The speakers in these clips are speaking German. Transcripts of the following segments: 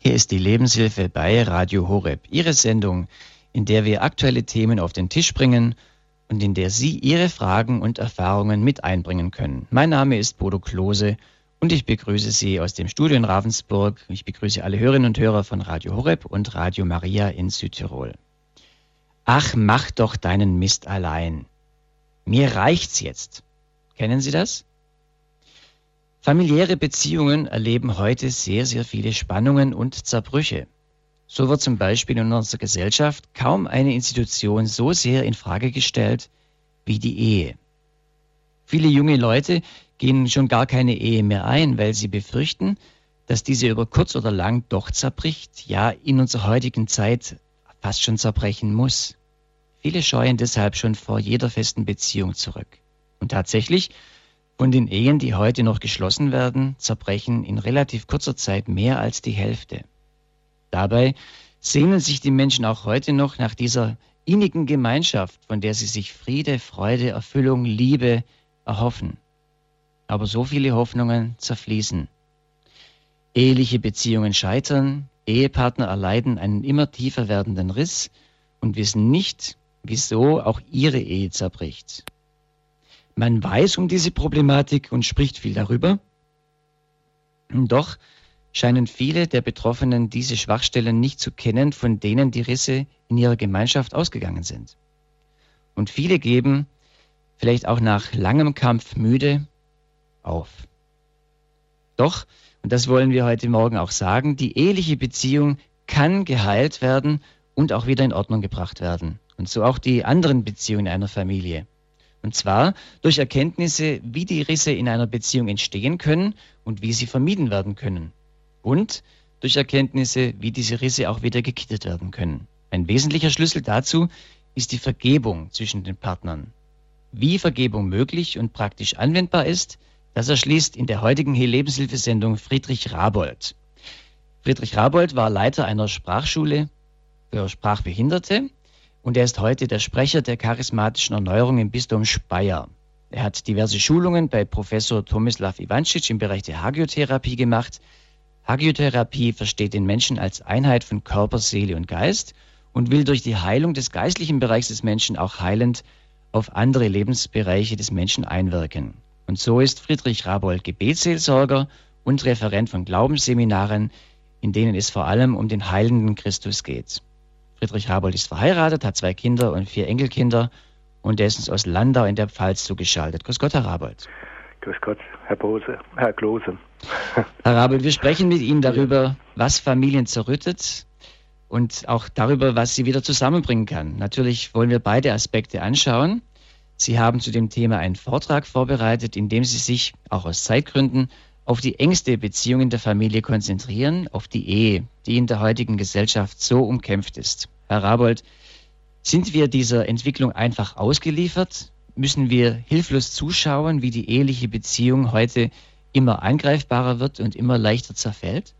Hier ist die Lebenshilfe bei Radio Horeb, Ihre Sendung, in der wir aktuelle Themen auf den Tisch bringen und in der Sie Ihre Fragen und Erfahrungen mit einbringen können. Mein Name ist Bodo Klose und ich begrüße Sie aus dem Studio in Ravensburg. Ich begrüße alle Hörerinnen und Hörer von Radio Horeb und Radio Maria in Südtirol. Ach, mach doch deinen Mist allein. Mir reicht's jetzt. Kennen Sie das? Familiäre Beziehungen erleben heute sehr, sehr viele Spannungen und Zerbrüche. So wird zum Beispiel in unserer Gesellschaft kaum eine Institution so sehr in Frage gestellt wie die Ehe. Viele junge Leute gehen schon gar keine Ehe mehr ein, weil sie befürchten, dass diese über kurz oder lang doch zerbricht, ja in unserer heutigen Zeit fast schon zerbrechen muss. Viele scheuen deshalb schon vor jeder festen Beziehung zurück. Und tatsächlich, von den Ehen, die heute noch geschlossen werden, zerbrechen in relativ kurzer Zeit mehr als die Hälfte. Dabei sehnen sich die Menschen auch heute noch nach dieser innigen Gemeinschaft, von der sie sich Friede, Freude, Erfüllung, Liebe erhoffen. Aber so viele Hoffnungen zerfließen. Eheliche Beziehungen scheitern, Ehepartner erleiden einen immer tiefer werdenden Riss und wissen nicht, wieso auch ihre Ehe zerbricht. Man weiß um diese Problematik und spricht viel darüber. Doch scheinen viele der Betroffenen diese Schwachstellen nicht zu kennen, von denen die Risse in ihrer Gemeinschaft ausgegangen sind. Und viele geben, vielleicht auch nach langem Kampf müde, auf. Doch, und das wollen wir heute Morgen auch sagen, die eheliche Beziehung kann geheilt werden und auch wieder in Ordnung gebracht werden. Und so auch die anderen Beziehungen einer Familie. Und zwar durch Erkenntnisse, wie die Risse in einer Beziehung entstehen können und wie sie vermieden werden können. Und durch Erkenntnisse, wie diese Risse auch wieder gekittet werden können. Ein wesentlicher Schlüssel dazu ist die Vergebung zwischen den Partnern. Wie Vergebung möglich und praktisch anwendbar ist, das erschließt in der heutigen Lebenshilfesendung Friedrich Rabold. Friedrich Rabold war Leiter einer Sprachschule für Sprachbehinderte. Und er ist heute der Sprecher der charismatischen Erneuerung im Bistum Speyer. Er hat diverse Schulungen bei Professor Tomislav Ivancic im Bereich der Hagiotherapie gemacht. Hagiotherapie versteht den Menschen als Einheit von Körper, Seele und Geist und will durch die Heilung des geistlichen Bereichs des Menschen auch heilend auf andere Lebensbereiche des Menschen einwirken. Und so ist Friedrich Rabold Gebetsseelsorger und Referent von Glaubensseminaren, in denen es vor allem um den heilenden Christus geht. Friedrich Rabold ist verheiratet, hat 2 Kinder und 4 Enkelkinder und er ist uns aus Landau in der Pfalz zugeschaltet. Grüß Gott, Herr Rabold. Grüß Gott, Herr Klose. Herr Rabold, wir sprechen mit Ihnen darüber, was Familien zerrüttet und auch darüber, was sie wieder zusammenbringen kann. Natürlich wollen wir beide Aspekte anschauen. Sie haben zu dem Thema einen Vortrag vorbereitet, in dem Sie sich, auch aus Zeitgründen, auf die engste Beziehung in der Familie konzentrieren, auf die Ehe, die in der heutigen Gesellschaft so umkämpft ist. Herr Rabold, sind wir dieser Entwicklung einfach ausgeliefert? Müssen wir hilflos zuschauen, wie die eheliche Beziehung heute immer angreifbarer wird und immer leichter zerfällt?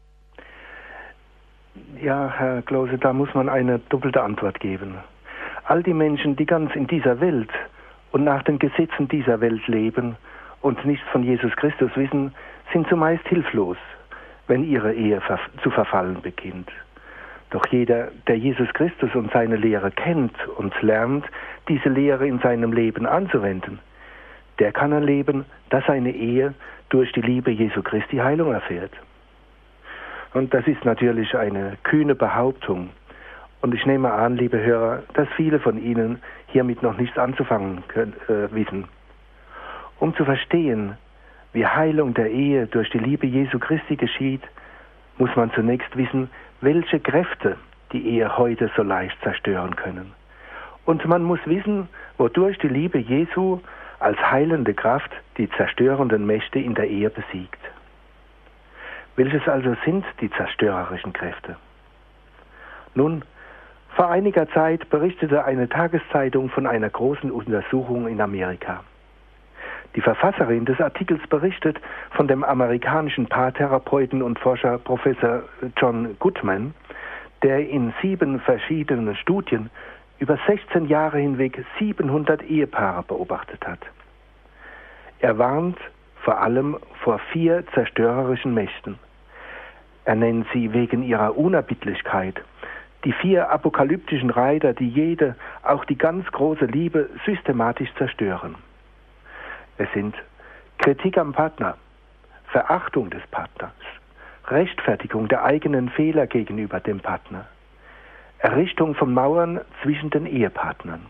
Ja, Herr Klose, da muss man eine doppelte Antwort geben. All die Menschen, die ganz in dieser Welt und nach den Gesetzen dieser Welt leben und nichts von Jesus Christus wissen, sind zumeist hilflos, wenn ihre Ehe zu verfallen beginnt. Doch jeder, der Jesus Christus und seine Lehre kennt und lernt, diese Lehre in seinem Leben anzuwenden, der kann erleben, dass seine Ehe durch die Liebe Jesu Christi Heilung erfährt. Und das ist natürlich eine kühne Behauptung. Und ich nehme an, liebe Hörer, dass viele von Ihnen hiermit noch nichts anzufangen wissen. Um zu verstehen, wie Heilung der Ehe durch die Liebe Jesu Christi geschieht, muss man zunächst wissen, welche Kräfte die Ehe heute so leicht zerstören können. Und man muss wissen, wodurch die Liebe Jesu als heilende Kraft die zerstörenden Mächte in der Ehe besiegt. Welches also sind die zerstörerischen Kräfte? Nun, vor einiger Zeit berichtete eine Tageszeitung von einer großen Untersuchung in Amerika. Die Verfasserin des Artikels berichtet von dem amerikanischen Paartherapeuten und Forscher Professor John Goodman, der in 7 verschiedenen Studien über 16 Jahre hinweg 700 Ehepaare beobachtet hat. Er warnt vor allem vor 4 zerstörerischen Mächten. Er nennt sie wegen ihrer Unerbittlichkeit. Die 4 apokalyptischen Reiter, die jede, auch die ganz große Liebe, systematisch zerstören. Es sind Kritik am Partner, Verachtung des Partners, Rechtfertigung der eigenen Fehler gegenüber dem Partner, Errichtung von Mauern zwischen den Ehepartnern.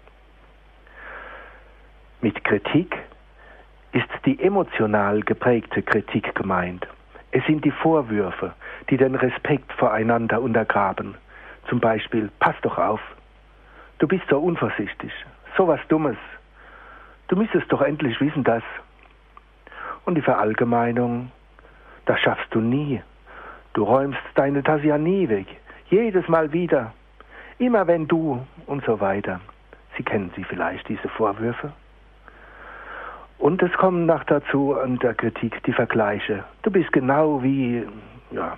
Mit Kritik ist die emotional geprägte Kritik gemeint. Es sind die Vorwürfe, die den Respekt voreinander untergraben. Zum Beispiel, pass doch auf, du bist so unvorsichtig, so was Dummes. Du müsstest doch endlich wissen, dass. Und die Verallgemeinung, das schaffst du nie. Du räumst deine Tasse ja nie weg. Jedes Mal wieder. Immer wenn du und so weiter. Sie kennen sie vielleicht, diese Vorwürfe. Und es kommen noch dazu an der Kritik die Vergleiche. Du bist genau wie, ja.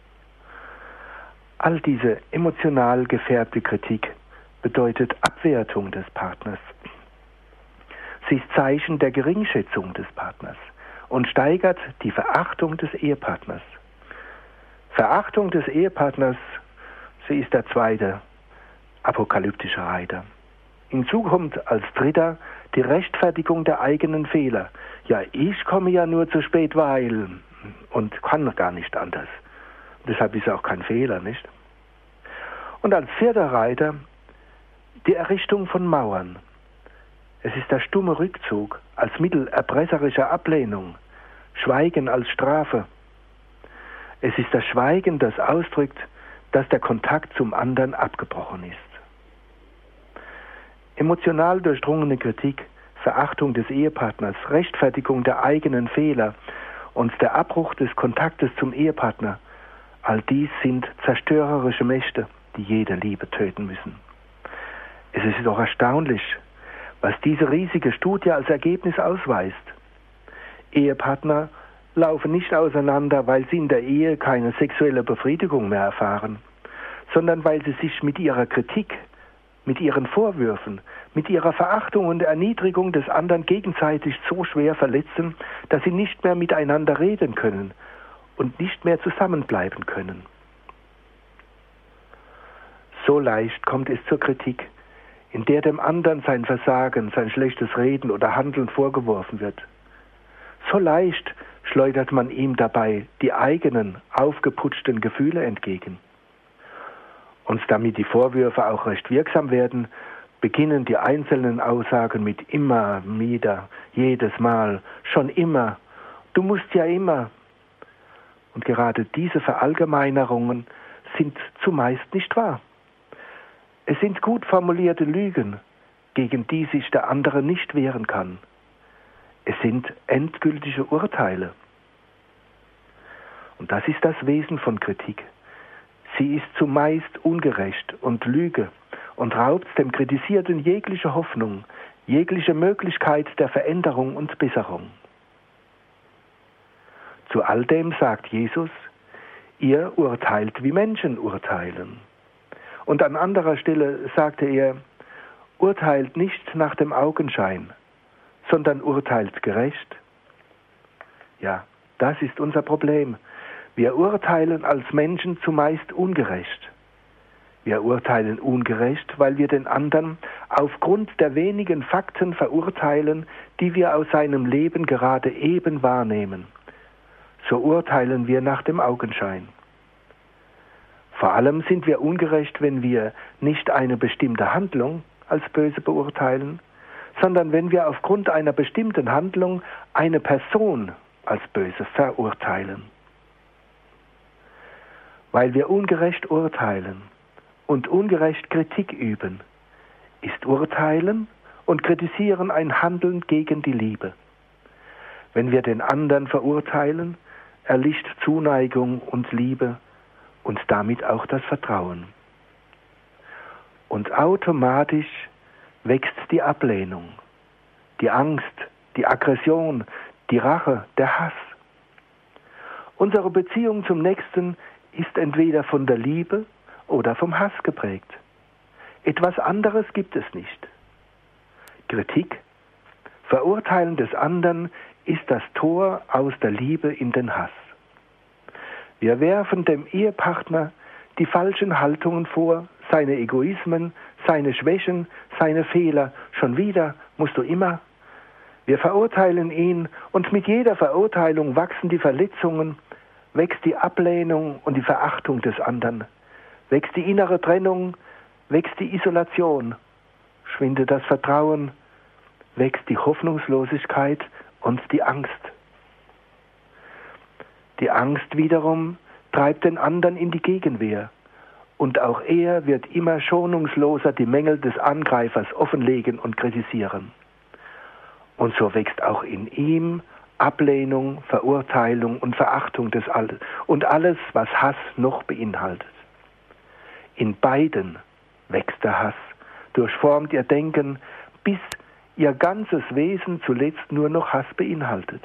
All diese emotional gefärbte Kritik bedeutet Abwertung des Partners. Sie ist Zeichen der Geringschätzung des Partners und steigert die Verachtung des Ehepartners. Verachtung des Ehepartners, sie ist der 2. apokalyptische Reiter. Hinzu kommt als 3. die Rechtfertigung der eigenen Fehler. Ja, ich komme ja nur zu spät, weil und kann gar nicht anders. Deshalb ist auch kein Fehler, nicht? Und als 4. Reiter die Errichtung von Mauern. Es ist der stumme Rückzug als Mittel erpresserischer Ablehnung, Schweigen als Strafe. Es ist das Schweigen, das ausdrückt, dass der Kontakt zum anderen abgebrochen ist. Emotional durchdrungene Kritik, Verachtung des Ehepartners, Rechtfertigung der eigenen Fehler und der Abbruch des Kontaktes zum Ehepartner, all dies sind zerstörerische Mächte, die jede Liebe töten müssen. Es ist doch erstaunlich, was diese riesige Studie als Ergebnis ausweist. Ehepartner laufen nicht auseinander, weil sie in der Ehe keine sexuelle Befriedigung mehr erfahren, sondern weil sie sich mit ihrer Kritik, mit ihren Vorwürfen, mit ihrer Verachtung und Erniedrigung des anderen gegenseitig so schwer verletzen, dass sie nicht mehr miteinander reden können und nicht mehr zusammenbleiben können. So leicht kommt es zur Kritik, in der dem anderen sein Versagen, sein schlechtes Reden oder Handeln vorgeworfen wird. So leicht schleudert man ihm dabei die eigenen, aufgeputschten Gefühle entgegen. Und damit die Vorwürfe auch recht wirksam werden, beginnen die einzelnen Aussagen mit immer, wieder, jedes Mal, schon immer, du musst ja immer. Und gerade diese Verallgemeinerungen sind zumeist nicht wahr. Es sind gut formulierte Lügen, gegen die sich der andere nicht wehren kann. Es sind endgültige Urteile. Und das ist das Wesen von Kritik. Sie ist zumeist ungerecht und Lüge und raubt dem Kritisierten jegliche Hoffnung, jegliche Möglichkeit der Veränderung und Besserung. Zu all dem sagt Jesus, ihr urteilt, wie Menschen urteilen. Und an anderer Stelle sagte er, urteilt nicht nach dem Augenschein, sondern urteilt gerecht. Ja, das ist unser Problem. Wir urteilen als Menschen zumeist ungerecht. Wir urteilen ungerecht, weil wir den anderen aufgrund der wenigen Fakten verurteilen, die wir aus seinem Leben gerade eben wahrnehmen. So urteilen wir nach dem Augenschein. Vor allem sind wir ungerecht, wenn wir nicht eine bestimmte Handlung als böse beurteilen, sondern wenn wir aufgrund einer bestimmten Handlung eine Person als böse verurteilen. Weil wir ungerecht urteilen und ungerecht Kritik üben, ist Urteilen und Kritisieren ein Handeln gegen die Liebe. Wenn wir den anderen verurteilen, erlischt Zuneigung und Liebe und damit auch das Vertrauen. Und automatisch wächst die Ablehnung, die Angst, die Aggression, die Rache, der Hass. Unsere Beziehung zum Nächsten ist entweder von der Liebe oder vom Hass geprägt. Etwas anderes gibt es nicht. Kritik, Verurteilen des anderen ist das Tor aus der Liebe in den Hass. Wir werfen dem Ehepartner die falschen Haltungen vor, seine Egoismen, seine Schwächen, seine Fehler. Schon wieder musst du immer. Wir verurteilen ihn und mit jeder Verurteilung wachsen die Verletzungen, wächst die Ablehnung und die Verachtung des anderen, wächst die innere Trennung, wächst die Isolation, schwindet das Vertrauen, wächst die Hoffnungslosigkeit und die Angst. Die Angst wiederum treibt den anderen in die Gegenwehr und auch er wird immer schonungsloser die Mängel des Angreifers offenlegen und kritisieren. Und so wächst auch in ihm Ablehnung, Verurteilung und Verachtung des Alten und alles, was Hass noch beinhaltet. In beiden wächst der Hass, durchformt ihr Denken, bis ihr ganzes Wesen zuletzt nur noch Hass beinhaltet.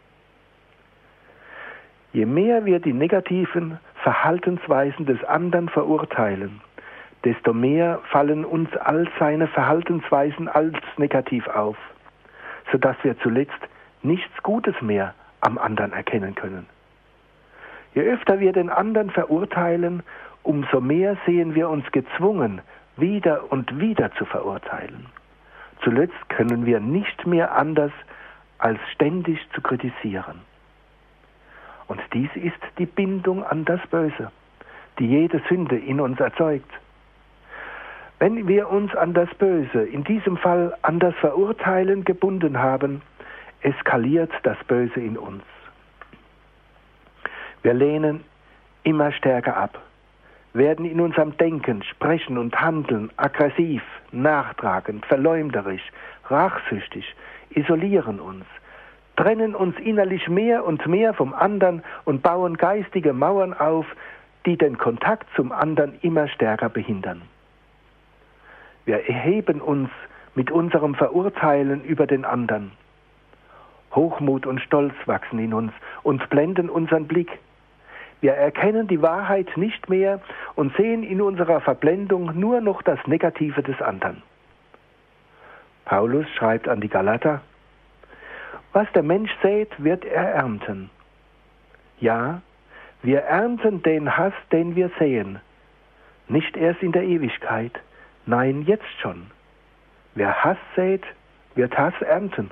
Je mehr wir die negativen Verhaltensweisen des anderen verurteilen, desto mehr fallen uns all seine Verhaltensweisen als negativ auf, sodass wir zuletzt nichts Gutes mehr am anderen erkennen können. Je öfter wir den anderen verurteilen, umso mehr sehen wir uns gezwungen, wieder und wieder zu verurteilen. Zuletzt können wir nicht mehr anders, als ständig zu kritisieren. Und dies ist die Bindung an das Böse, die jede Sünde in uns erzeugt. Wenn wir uns an das Böse, in diesem Fall an das Verurteilen gebunden haben, eskaliert das Böse in uns. Wir lehnen immer stärker ab, werden in unserem Denken, Sprechen und Handeln aggressiv, nachtragend, verleumderisch, rachsüchtig, isolieren uns, trennen uns innerlich mehr und mehr vom anderen und bauen geistige Mauern auf, die den Kontakt zum anderen immer stärker behindern. Wir erheben uns mit unserem Verurteilen über den anderen. Hochmut und Stolz wachsen in uns und blenden unseren Blick. Wir erkennen die Wahrheit nicht mehr und sehen in unserer Verblendung nur noch das Negative des anderen. Paulus schreibt an die Galater: Was der Mensch sät, wird er ernten. Ja, wir ernten den Hass, den wir säen. Nicht erst in der Ewigkeit, nein, jetzt schon. Wer Hass sät, wird Hass ernten.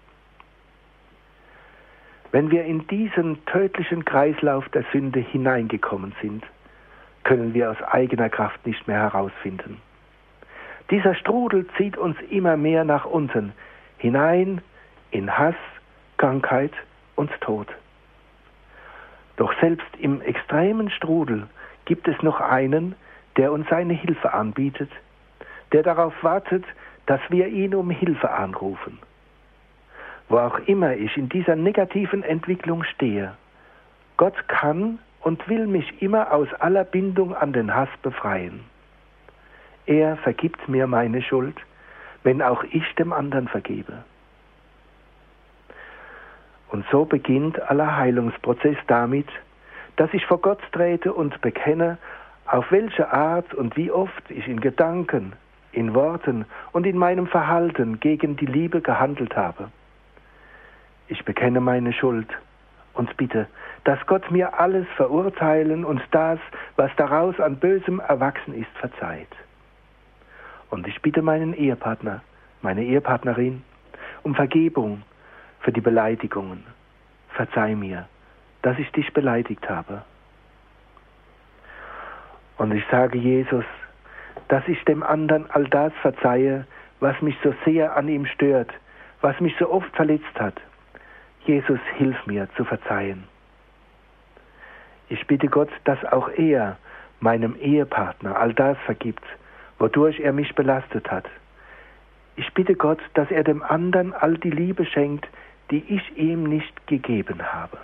Wenn wir in diesen tödlichen Kreislauf der Sünde hineingekommen sind, können wir aus eigener Kraft nicht mehr herausfinden. Dieser Strudel zieht uns immer mehr nach unten, hinein in Hass, Krankheit und Tod. Doch selbst im extremen Strudel gibt es noch einen, der uns seine Hilfe anbietet, der darauf wartet, dass wir ihn um Hilfe anrufen. Wo auch immer ich in dieser negativen Entwicklung stehe, Gott kann und will mich immer aus aller Bindung an den Hass befreien. Er vergibt mir meine Schuld, wenn auch ich dem anderen vergebe. Und so beginnt aller Heilungsprozess damit, dass ich vor Gott trete und bekenne, auf welche Art und wie oft ich in Gedanken, in Worten und in meinem Verhalten gegen die Liebe gehandelt habe. Ich bekenne meine Schuld und bitte, dass Gott mir alles Verurteilen und das, was daraus an Bösem erwachsen ist, verzeiht. Und ich bitte meinen Ehepartner, meine Ehepartnerin, um Vergebung für die Beleidigungen. Verzeih mir, dass ich dich beleidigt habe. Und ich sage Jesus, dass ich dem anderen all das verzeihe, was mich so sehr an ihm stört, was mich so oft verletzt hat. Jesus, hilf mir zu verzeihen. Ich bitte Gott, dass auch er meinem Ehepartner all das vergibt, wodurch er mich belastet hat. Ich bitte Gott, dass er dem anderen all die Liebe schenkt, die ich ihm nicht gegeben habe.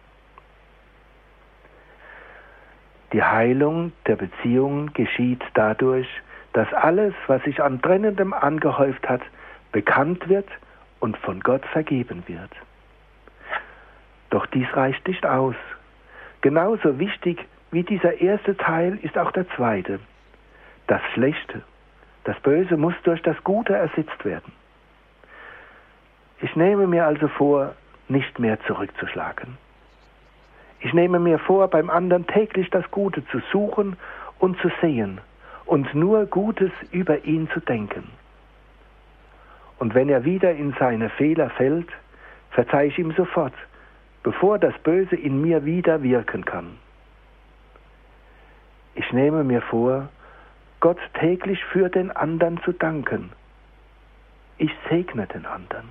Die Heilung der Beziehung geschieht dadurch, dass alles, was sich an Trennendem angehäuft hat, bekannt wird und von Gott vergeben wird. Doch dies reicht nicht aus. Genauso wichtig wie dieser erste Teil ist auch der zweite. Das Schlechte, das Böse muss durch das Gute ersetzt werden. Ich nehme mir also vor, nicht mehr zurückzuschlagen. Ich nehme mir vor, beim anderen täglich das Gute zu suchen und zu sehen und nur Gutes über ihn zu denken. Und wenn er wieder in seine Fehler fällt, verzeihe ich ihm sofort, bevor das Böse in mir wieder wirken kann. Ich nehme mir vor, Gott täglich für den anderen zu danken. Ich segne den anderen.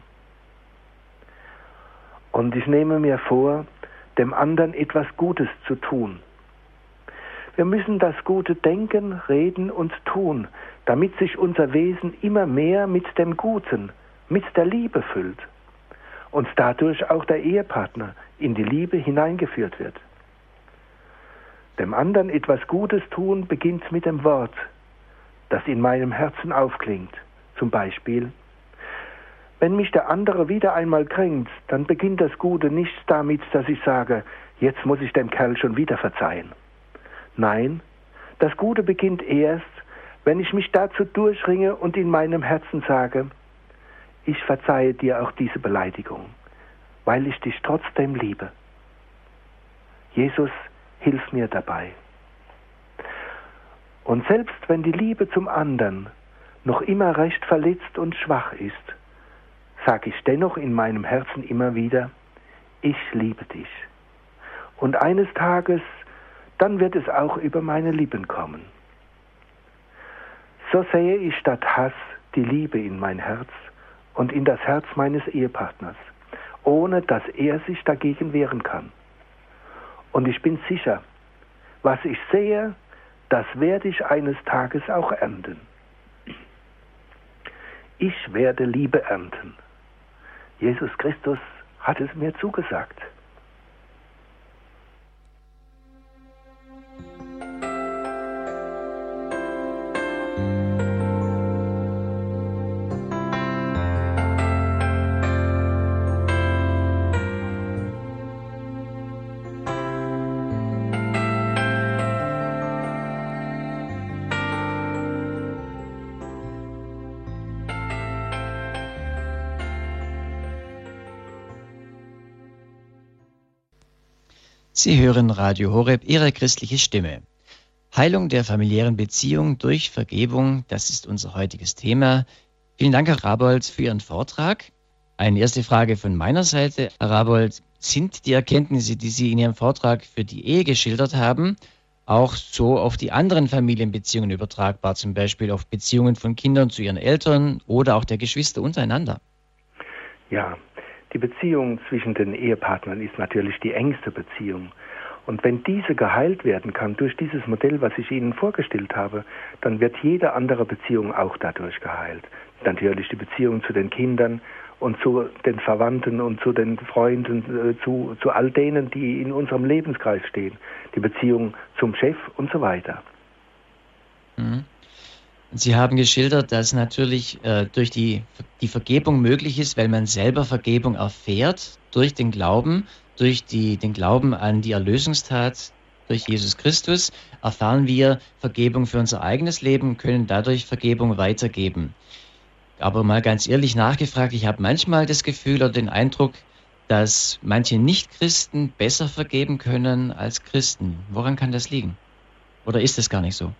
Und ich nehme mir vor, dem anderen etwas Gutes zu tun. Wir müssen das Gute denken, reden und tun, damit sich unser Wesen immer mehr mit dem Guten, mit der Liebe füllt und dadurch auch der Ehepartner in die Liebe hineingeführt wird. Dem anderen etwas Gutes tun beginnt mit dem Wort, das in meinem Herzen aufklingt. Zum Beispiel: Wenn mich der andere wieder einmal kränkt, dann beginnt das Gute nicht damit, dass ich sage, jetzt muss ich dem Kerl schon wieder verzeihen. Nein, das Gute beginnt erst, wenn ich mich dazu durchringe und in meinem Herzen sage, ich verzeihe dir auch diese Beleidigung, weil ich dich trotzdem liebe. Jesus, hilf mir dabei. Und selbst wenn die Liebe zum anderen noch immer recht verletzt und schwach ist, sage ich dennoch in meinem Herzen immer wieder, ich liebe dich. Und eines Tages, dann wird es auch über meine Lippen kommen. So sähe ich statt Hass die Liebe in mein Herz und in das Herz meines Ehepartners, ohne dass er sich dagegen wehren kann. Und ich bin sicher, was ich sehe, das werde ich eines Tages auch ernten. Ich werde Liebe ernten. Jesus Christus hat es mir zugesagt. Sie hören Radio Horeb, Ihre christliche Stimme. Heilung der familiären Beziehung durch Vergebung, das ist unser heutiges Thema. Vielen Dank, Herr Rabold, für Ihren Vortrag. Eine erste Frage von meiner Seite. Herr Rabold, sind die Erkenntnisse, die Sie in Ihrem Vortrag für die Ehe geschildert haben, auch so auf die anderen Familienbeziehungen übertragbar, zum Beispiel auf Beziehungen von Kindern zu ihren Eltern oder auch der Geschwister untereinander? Ja. Die Beziehung zwischen den Ehepartnern ist natürlich die engste Beziehung. Und wenn diese geheilt werden kann durch dieses Modell, was ich Ihnen vorgestellt habe, dann wird jede andere Beziehung auch dadurch geheilt. Natürlich die Beziehung zu den Kindern und zu den Verwandten und zu den Freunden, zu all denen, die in unserem Lebenskreis stehen. Die Beziehung zum Chef und so weiter. Mhm. Sie haben geschildert, dass natürlich durch die Vergebung möglich ist, weil man selber Vergebung erfährt durch den Glauben, durch den Glauben an die Erlösungstat durch Jesus Christus, erfahren wir Vergebung für unser eigenes Leben, können dadurch Vergebung weitergeben. Aber mal ganz ehrlich nachgefragt, ich habe manchmal das Gefühl oder den Eindruck, dass manche Nichtchristen besser vergeben können als Christen. Woran kann das liegen? Oder ist es gar nicht so?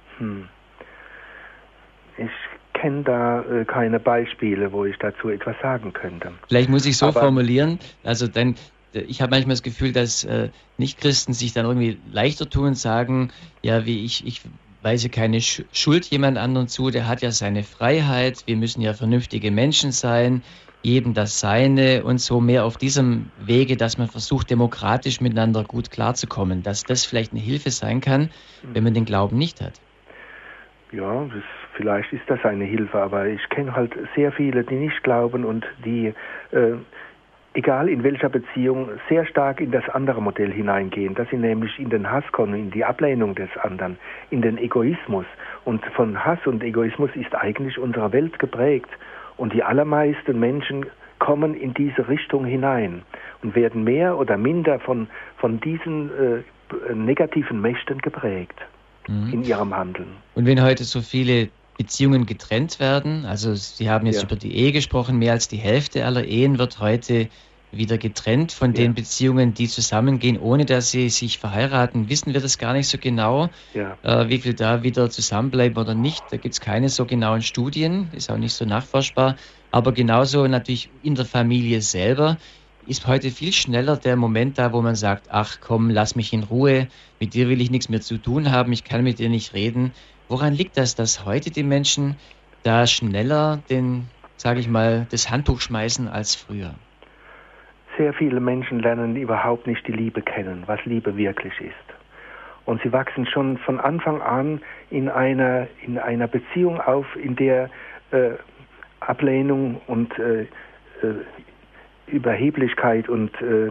Ich kenne da keine Beispiele, wo ich dazu etwas sagen könnte. Vielleicht muss ich so formulieren, also denn ich habe manchmal das Gefühl, dass Nichtchristen sich dann irgendwie leichter tun und sagen, ja, wie ich weise keine Schuld jemand anderen zu, der hat ja seine Freiheit, wir müssen ja vernünftige Menschen sein, jedem das Seine und so mehr auf diesem Wege, dass man versucht, demokratisch miteinander gut klarzukommen, dass das vielleicht eine Hilfe sein kann, wenn man den Glauben nicht hat. Ja, vielleicht ist das eine Hilfe, aber ich kenne halt sehr viele, die nicht glauben und die, egal in welcher Beziehung, sehr stark in das andere Modell hineingehen, dass sie nämlich in den Hass kommen, in die Ablehnung des anderen, in den Egoismus. Und von Hass und Egoismus ist eigentlich unsere Welt geprägt. Und die allermeisten Menschen kommen in diese Richtung hinein und werden mehr oder minder von diesen negativen Mächten geprägt. In ihrem Handeln. Und wenn heute so viele Beziehungen getrennt werden, also Sie haben jetzt über die Ehe gesprochen, mehr als die Hälfte aller Ehen wird heute wieder getrennt von den Beziehungen, die zusammengehen, ohne dass sie sich verheiraten. Wissen wir das gar nicht so genau, wie viel da wieder zusammenbleiben oder nicht. Da gibt es keine so genauen Studien, ist auch nicht so nachforschbar. Aber genauso natürlich in der Familie selber ist heute viel schneller der Moment da, wo man sagt, ach komm, lass mich in Ruhe, mit dir will ich nichts mehr zu tun haben, ich kann mit dir nicht reden. Woran liegt das, dass heute die Menschen da schneller sage ich mal, das Handtuch schmeißen als früher? Sehr viele Menschen lernen überhaupt nicht die Liebe kennen, was Liebe wirklich ist. Und sie wachsen schon von Anfang an in einer Beziehung auf, in der Ablehnung und Überheblichkeit und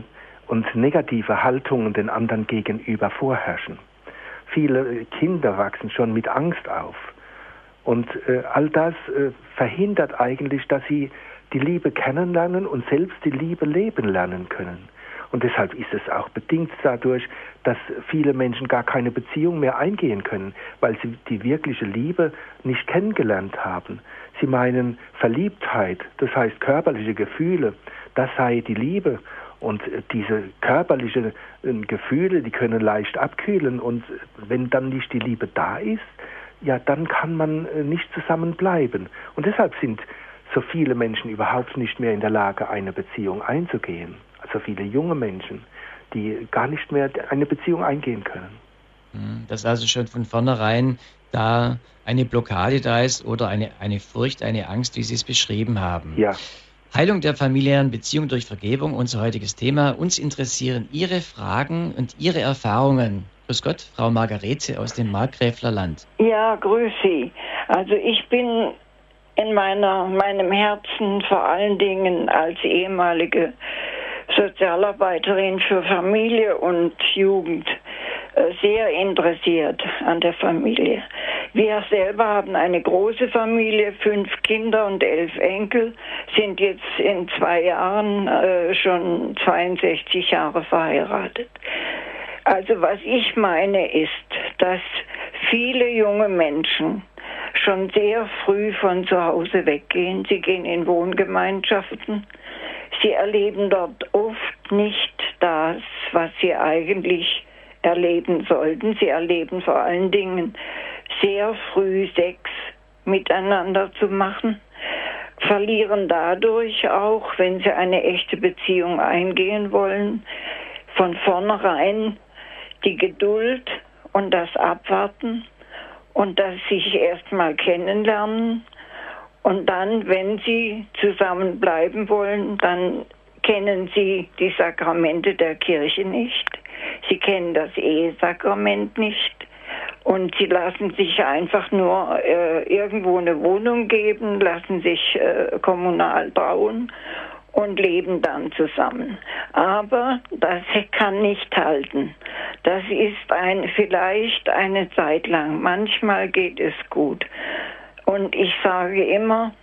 negative Haltungen den anderen gegenüber vorherrschen. Viele Kinder wachsen schon mit Angst auf. Und all das verhindert eigentlich, dass sie die Liebe kennenlernen und selbst die Liebe leben lernen können. Und deshalb ist es auch bedingt dadurch, dass viele Menschen gar keine Beziehung mehr eingehen können, weil sie die wirkliche Liebe nicht kennengelernt haben. Sie meinen Verliebtheit, das heißt körperliche Gefühle, das sei die Liebe. Und diese körperlichen Gefühle, die können leicht abkühlen. Und wenn dann nicht die Liebe da ist, ja, dann kann man nicht zusammenbleiben. Und deshalb sind so viele Menschen überhaupt nicht mehr in der Lage, eine Beziehung einzugehen. Also viele junge Menschen, die gar nicht mehr eine Beziehung eingehen können. Dass also schon von vornherein da eine Blockade da ist oder eine Furcht, eine Angst, wie Sie es beschrieben haben. Ja. Heilung der familiären Beziehung durch Vergebung, unser heutiges Thema. Uns interessieren Ihre Fragen und Ihre Erfahrungen. Grüß Gott, Frau Margarete aus dem Markgräfler Land. Ja, grüß Sie. Also ich bin in meinem Herzen vor allen Dingen als ehemalige Sozialarbeiterin für Familie und Jugend sehr interessiert an der Familie. Wir selber haben eine große Familie, 5 Kinder und 11 Enkel, sind jetzt in 2 Jahren schon 62 Jahre verheiratet. Also was ich meine ist, dass viele junge Menschen schon sehr früh von zu Hause weggehen. Sie gehen in Wohngemeinschaften. Sie erleben dort oft nicht das, was sie eigentlich erleben sollten. Sie erleben vor allen Dingen sehr früh Sex miteinander zu machen, verlieren dadurch auch, wenn sie eine echte Beziehung eingehen wollen, von vornherein die Geduld und das Abwarten und das sich erstmal kennenlernen. Und dann, wenn sie zusammenbleiben wollen, dann kennen sie die Sakramente der Kirche nicht. Sie kennen das Ehesakrament nicht. Und sie lassen sich einfach nur irgendwo eine Wohnung geben, lassen sich kommunal trauen und leben dann zusammen. Aber das kann nicht halten. Das ist vielleicht eine Zeit lang. Manchmal geht es gut. Und ich sage immer,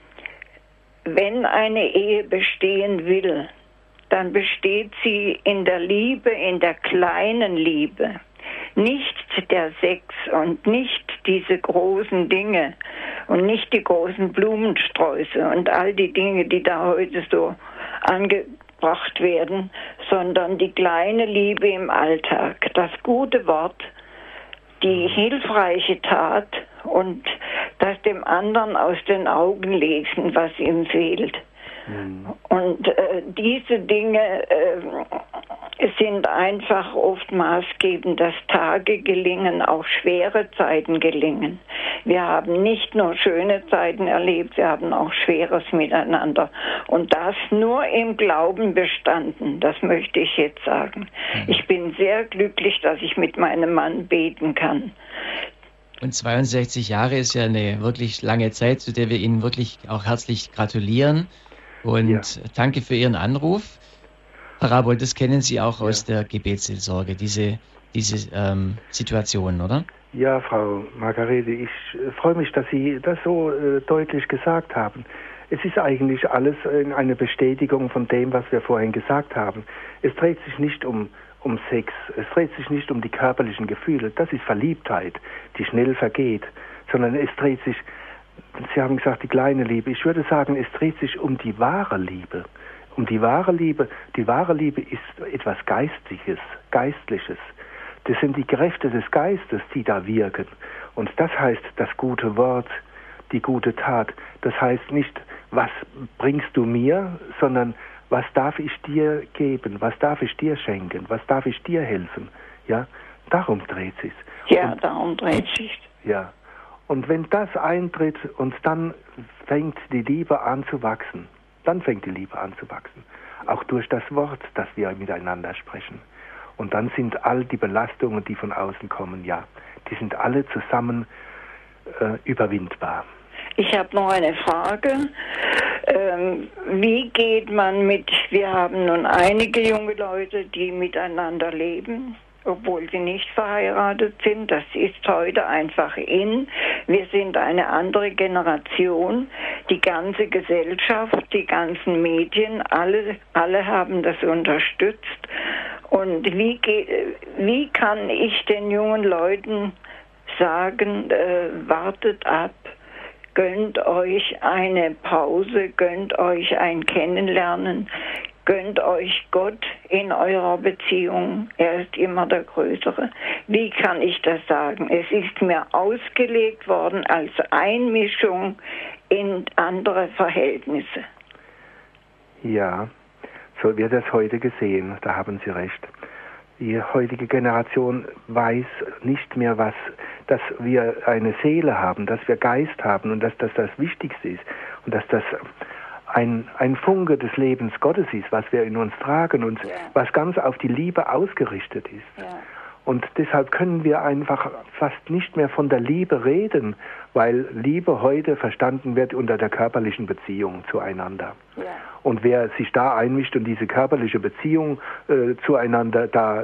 wenn eine Ehe bestehen will, dann besteht sie in der Liebe, in der kleinen Liebe. Nicht der Sex und nicht diese großen Dinge und nicht die großen Blumensträuße und all die Dinge, die da heute so angebracht werden, sondern die kleine Liebe im Alltag, das gute Wort, die hilfreiche Tat und das dem anderen aus den Augen lesen, was ihm fehlt. Und diese Dinge sind einfach oft maßgebend, dass Tage gelingen, auch schwere Zeiten gelingen. Wir haben nicht nur schöne Zeiten erlebt, wir haben auch Schweres miteinander. Und das nur im Glauben bestanden, das möchte ich jetzt sagen. Ich bin sehr glücklich, dass ich mit meinem Mann beten kann. Und 62 Jahre ist ja eine wirklich lange Zeit, zu der wir Ihnen wirklich auch herzlich gratulieren. Und danke für Ihren Anruf. Herr Rabold, das kennen Sie auch aus der Gebetsseelsorge, diese Situation, oder? Ja, Frau Margarete, ich freue mich, dass Sie das so deutlich gesagt haben. Es ist eigentlich alles eine Bestätigung von dem, was wir vorhin gesagt haben. Es dreht sich nicht um Sex, es dreht sich nicht um die körperlichen Gefühle, das ist Verliebtheit, die schnell vergeht, sondern es dreht sich, Sie haben gesagt, die kleine Liebe. Ich würde sagen, es dreht sich um die wahre Liebe. Und die wahre Liebe ist etwas Geistliches. Das sind die Kräfte des Geistes, die da wirken. Und das heißt das gute Wort, die gute Tat. Das heißt nicht, was bringst du mir, sondern was darf ich dir geben, was darf ich dir schenken, was darf ich dir helfen. Ja, darum dreht sich's. Ja, darum dreht sich. Ja. Und wenn das eintritt und dann fängt die Liebe an zu wachsen, auch durch das Wort, das wir miteinander sprechen. Und dann sind all die Belastungen, die von außen kommen, ja, die sind alle zusammen überwindbar. Ich habe noch eine Frage. Wie geht man wir haben nun einige junge Leute, die miteinander leben, obwohl sie nicht verheiratet sind. Das ist heute einfach in. Wir sind eine andere Generation. Die ganze Gesellschaft, die ganzen Medien, alle haben das unterstützt. Und wie kann ich den jungen Leuten sagen, wartet ab, gönnt euch eine Pause, gönnt euch ein Kennenlernen, gönnt euch Gott in eurer Beziehung. Er ist immer der Größere. Wie kann ich das sagen? Es ist mir ausgelegt worden als Einmischung in andere Verhältnisse. Ja, so wird das heute gesehen. Da haben Sie recht. Die heutige Generation weiß nicht mehr, dass wir eine Seele haben, dass wir Geist haben und dass das das Wichtigste ist und dass das ein Funke des Lebens Gottes ist, was wir in uns tragen und was ganz auf die Liebe ausgerichtet ist. Ja. Und deshalb können wir einfach fast nicht mehr von der Liebe reden, weil Liebe heute verstanden wird unter der körperlichen Beziehung zueinander. Ja. Und wer sich da einmischt und diese körperliche Beziehung zueinander da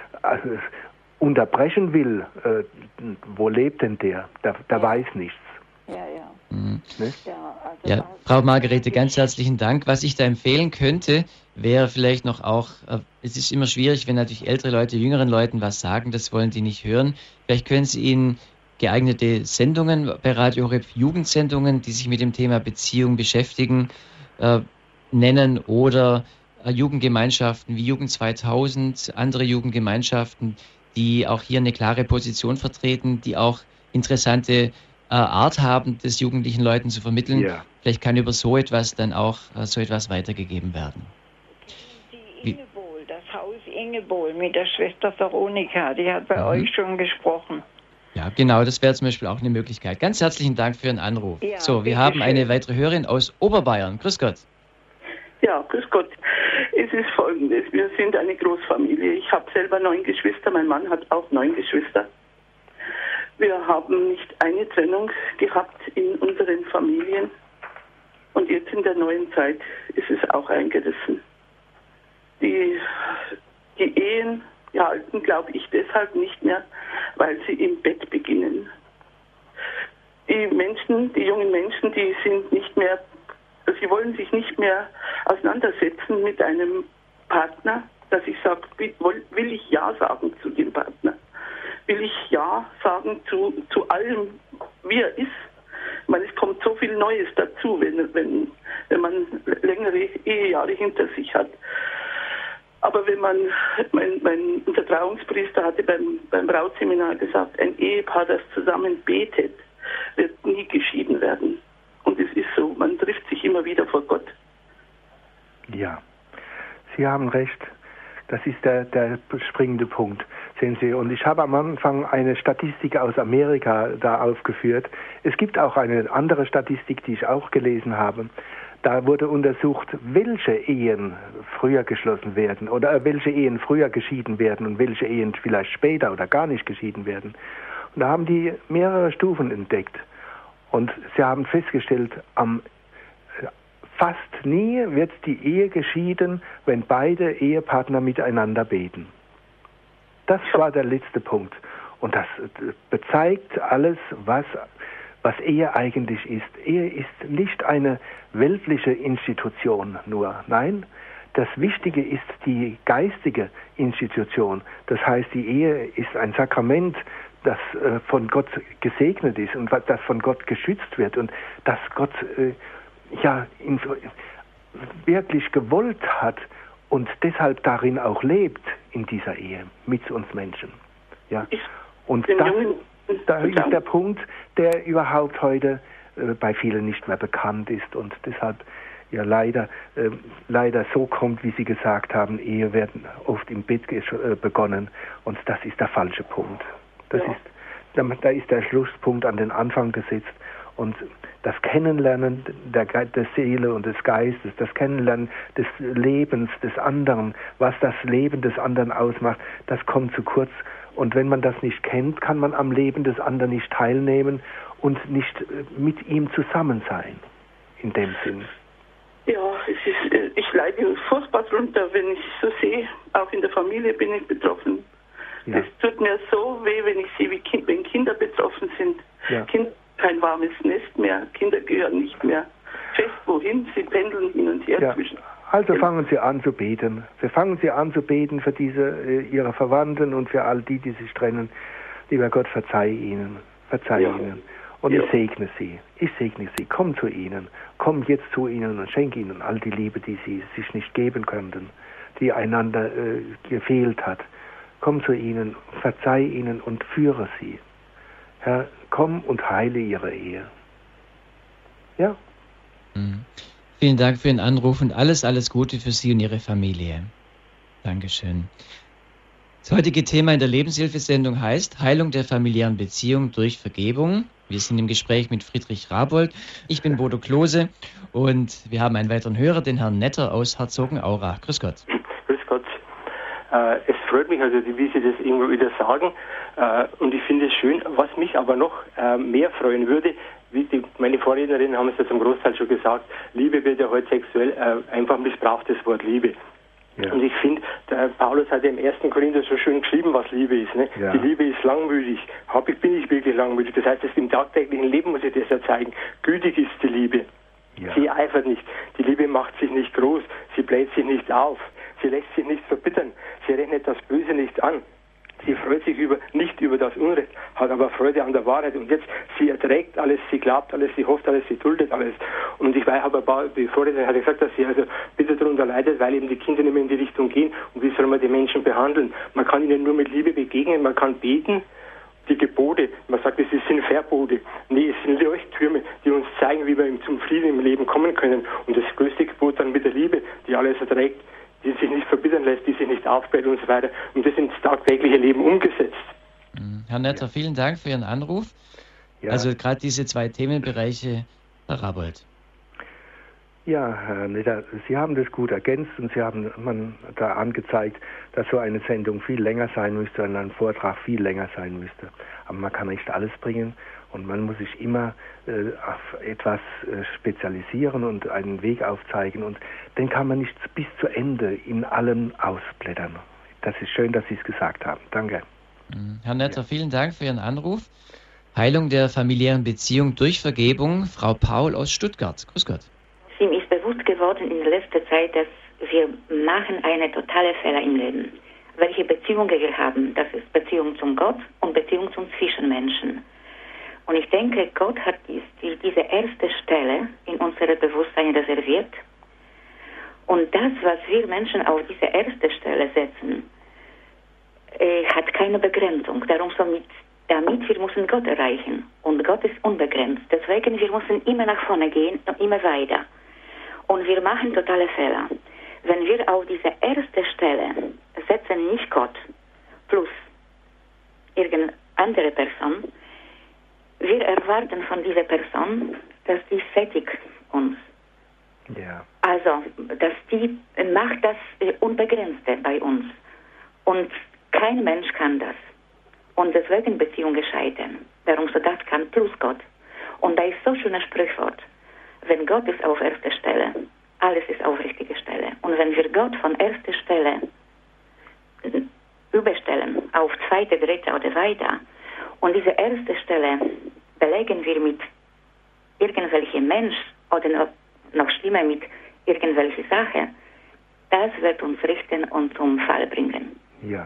unterbrechen will, wo lebt denn der? Der weiß nichts. Ja, ja. Mhm. Ne? Ja, Frau Margarete, ganz herzlichen Dank. Was ich da empfehlen könnte, wäre vielleicht noch auch, es ist immer schwierig, wenn natürlich ältere Leute jüngeren Leuten was sagen, das wollen die nicht hören. Vielleicht können Sie ihnen geeignete Sendungen bei Radio Horeb, Jugendsendungen, die sich mit dem Thema Beziehung beschäftigen, nennen oder Jugendgemeinschaften wie Jugend 2000, andere Jugendgemeinschaften, die auch hier eine klare Position vertreten, die auch interessante Art haben, des jugendlichen Leuten zu vermitteln. Ja. Vielleicht kann über so etwas dann auch so etwas weitergegeben werden. Die Ingebohl, das Haus Ingebohl mit der Schwester Veronika, die hat bei euch schon gesprochen. Ja, genau, das wäre zum Beispiel auch eine Möglichkeit. Ganz herzlichen Dank für Ihren Anruf. Ja, so, wir haben eine weitere Hörerin aus Oberbayern. Grüß Gott. Ja, grüß Gott. Es ist Folgendes, wir sind eine Großfamilie. Ich habe selber 9 Geschwister, mein Mann hat auch 9 Geschwister. Wir haben nicht eine Trennung gehabt in unseren Familien und jetzt in der neuen Zeit ist es auch eingerissen. Die Ehen halten, glaube ich, deshalb nicht mehr, weil sie im Bett beginnen. Die jungen Menschen, die sind nicht mehr, sie wollen sich nicht mehr auseinandersetzen mit einem Partner, dass ich sage, will ich Ja sagen zu dem Partner? Will ich Ja sagen zu allem, wie er ist? Ich meine, es kommt so viel Neues dazu, wenn man längere Ehejahre hinter sich hat. Aber wenn unser Trauungspriester hatte beim Brautseminar gesagt, ein Ehepaar, das zusammen betet, wird nie geschieden werden. Und es ist so, man trifft sich immer wieder vor Gott. Ja, Sie haben recht. Das ist der springende Punkt, sehen Sie. Und ich habe am Anfang eine Statistik aus Amerika da aufgeführt. Es gibt auch eine andere Statistik, die ich auch gelesen habe. Da wurde untersucht, welche Ehen früher geschlossen werden oder welche Ehen früher geschieden werden und welche Ehen vielleicht später oder gar nicht geschieden werden. Und da haben die mehrere Stufen entdeckt. Und sie haben festgestellt, fast nie wird die Ehe geschieden, wenn beide Ehepartner miteinander beten. Das war der letzte Punkt. Und das bezeigt alles, was Ehe eigentlich ist. Ehe ist nicht eine weltliche Institution nur. Nein, das Wichtige ist die geistige Institution. Das heißt, die Ehe ist ein Sakrament, das von Gott gesegnet ist und das von Gott geschützt wird und das Gott wirklich gewollt hat und deshalb darin auch lebt in dieser Ehe mit uns Menschen. Ja. Und da ist der Punkt, der überhaupt heute bei vielen nicht mehr bekannt ist und deshalb ja leider so kommt, wie Sie gesagt haben, Ehe werden oft im Bett begonnen und das ist der falsche Punkt. Da ist der Schlusspunkt an den Anfang gesetzt und das Kennenlernen der Seele und des Geistes, das Kennenlernen des Lebens des anderen, was das Leben des anderen ausmacht, das kommt zu kurz. Und wenn man das nicht kennt, kann man am Leben des anderen nicht teilnehmen und nicht mit ihm zusammen sein, in dem Sinn. Ja, ich leide furchtbar drunter, wenn ich so sehe, auch in der Familie bin ich betroffen. Ja. Es tut mir so weh, wenn ich sehe, wenn Kinder betroffen sind. Ja. Kinder kein warmes Nest mehr, Kinder gehören nicht mehr fest wohin, sie pendeln hin und her zwischen. Also fangen Sie an zu beten. Fangen Sie an zu beten für Ihre Verwandten und für all die sich trennen. Lieber Gott, verzeih ihnen. Und ich segne Sie. Komm zu ihnen. Komm jetzt zu ihnen und schenk ihnen all die Liebe, die sie sich nicht geben könnten, die einander gefehlt hat. Komm zu ihnen, verzeih ihnen und führe sie. Herr, komm und heile ihre Ehe. Ja? Vielen Dank für Ihren Anruf und alles Gute für Sie und Ihre Familie. Dankeschön. Das heutige Thema in der Lebenshilfesendung heißt Heilung der familiären Beziehung durch Vergebung. Wir sind im Gespräch mit Friedrich Rabold. Ich bin Bodo Klose und wir haben einen weiteren Hörer, den Herrn Netter aus Herzogenaurach. Grüß Gott. Grüß Gott. Es freut mich, also wie Sie das irgendwo wieder sagen. Und ich finde es schön. Was mich aber noch mehr freuen würde, meine Vorrednerinnen haben es ja zum Großteil schon gesagt, Liebe wird ja heute sexuell einfach missbraucht, das Wort Liebe. Ja. Und ich finde, Paulus hat ja im 1. Korinther so schön geschrieben, was Liebe ist. Ne? Ja. Die Liebe ist langmütig. Bin ich wirklich langmütig? Das heißt, im tagtäglichen Leben muss ich das ja zeigen. Gütig ist die Liebe. Ja. Sie eifert nicht. Die Liebe macht sich nicht groß. Sie bläht sich nicht auf. Sie lässt sich nicht verbittern. Sie rechnet das Böse nicht an. Sie freut sich nicht über das Unrecht, hat aber Freude an der Wahrheit. Und jetzt, sie erträgt alles, sie glaubt alles, sie hofft alles, sie duldet alles. Und ich weiß, bevor er hat gesagt, dass sie also bitter darunter leidet, weil eben die Kinder nicht mehr in die Richtung gehen. Und wie soll man die Menschen behandeln? Man kann ihnen nur mit Liebe begegnen, man kann beten. Die Gebote, man sagt, es sind Verbote. Nee, es sind Leuchttürme, die uns zeigen, wie wir zum Frieden im Leben kommen können. Und das größte Gebot dann mit der Liebe, die alles erträgt, die sich nicht verbittern lässt, die sich nicht aufbläht und so weiter. Und das ins tagtägliche Leben umgesetzt. Herr Netter, vielen Dank für Ihren Anruf. Ja. Also gerade diese zwei Themenbereiche, Herr Rabold. Ja, Herr Netter, Sie haben das gut ergänzt und Sie haben da angezeigt, dass so eine Sendung viel länger sein müsste und ein Vortrag viel länger sein müsste. Aber man kann nicht alles bringen und man muss sich immer auf etwas spezialisieren und einen Weg aufzeigen und den kann man nicht bis zu Ende in allem ausblättern. Das ist schön, dass Sie es gesagt haben. Danke. Herr Netter, vielen Dank für Ihren Anruf. Heilung der familiären Beziehung durch Vergebung, Frau Paul aus Stuttgart. Grüß Gott. Ihm ist bewusst geworden in letzter Zeit, dass wir machen eine totale Fehler im Leben. Welche Beziehungen wir haben, das ist Beziehung zum Gott und Beziehung zum Zwischenmenschen. Und ich denke, Gott hat diese erste Stelle in unserem Bewusstsein reserviert. Und das, was wir Menschen auf diese erste Stelle setzen, hat keine Begrenzung. Damit wir müssen Gott erreichen. Und Gott ist unbegrenzt. Deswegen wir müssen immer nach vorne gehen und immer weiter. Und wir machen totale Fehler. Wenn wir auf diese erste Stelle setzen, nicht Gott plus irgendeine andere Person, wir erwarten von dieser Person, dass die sättigt uns. Ja. Also, dass die macht das Unbegrenzte bei uns. Und kein Mensch kann das. Und deswegen Beziehungen scheitern. Darum so das kann plus Gott. Und da ist so schön ein Sprichwort. Wenn Gott ist auf erster Stelle, alles ist auf richtige Stelle. Und wenn wir Gott von erster Stelle überstellen auf zweite, dritte oder weiter und diese erste Stelle belegen wir mit irgendwelchem Mensch oder noch schlimmer mit irgendwelcher Sache, das wird uns richten und zum Fall bringen. Ja.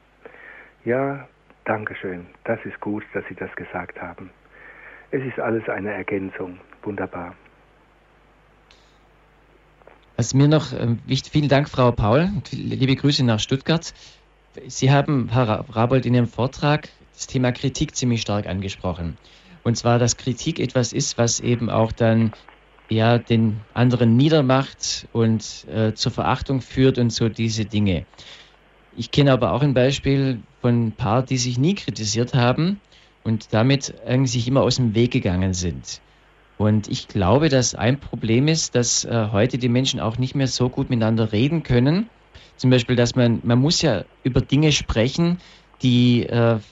Ja, danke schön. Das ist gut, dass Sie das gesagt haben. Es ist alles eine Ergänzung. Wunderbar. Was mir noch vielen Dank, Frau Paul, und liebe Grüße nach Stuttgart. Sie haben, Herr Rabold, in Ihrem Vortrag das Thema Kritik ziemlich stark angesprochen. Und zwar, dass Kritik etwas ist, was eben auch dann den anderen niedermacht und zur Verachtung führt und so diese Dinge. Ich kenne aber auch ein Beispiel von ein paar, die sich nie kritisiert haben und damit eigentlich sich immer aus dem Weg gegangen sind. Und ich glaube, dass ein Problem ist, dass heute die Menschen auch nicht mehr so gut miteinander reden können. Zum Beispiel, dass man muss ja über Dinge sprechen, die,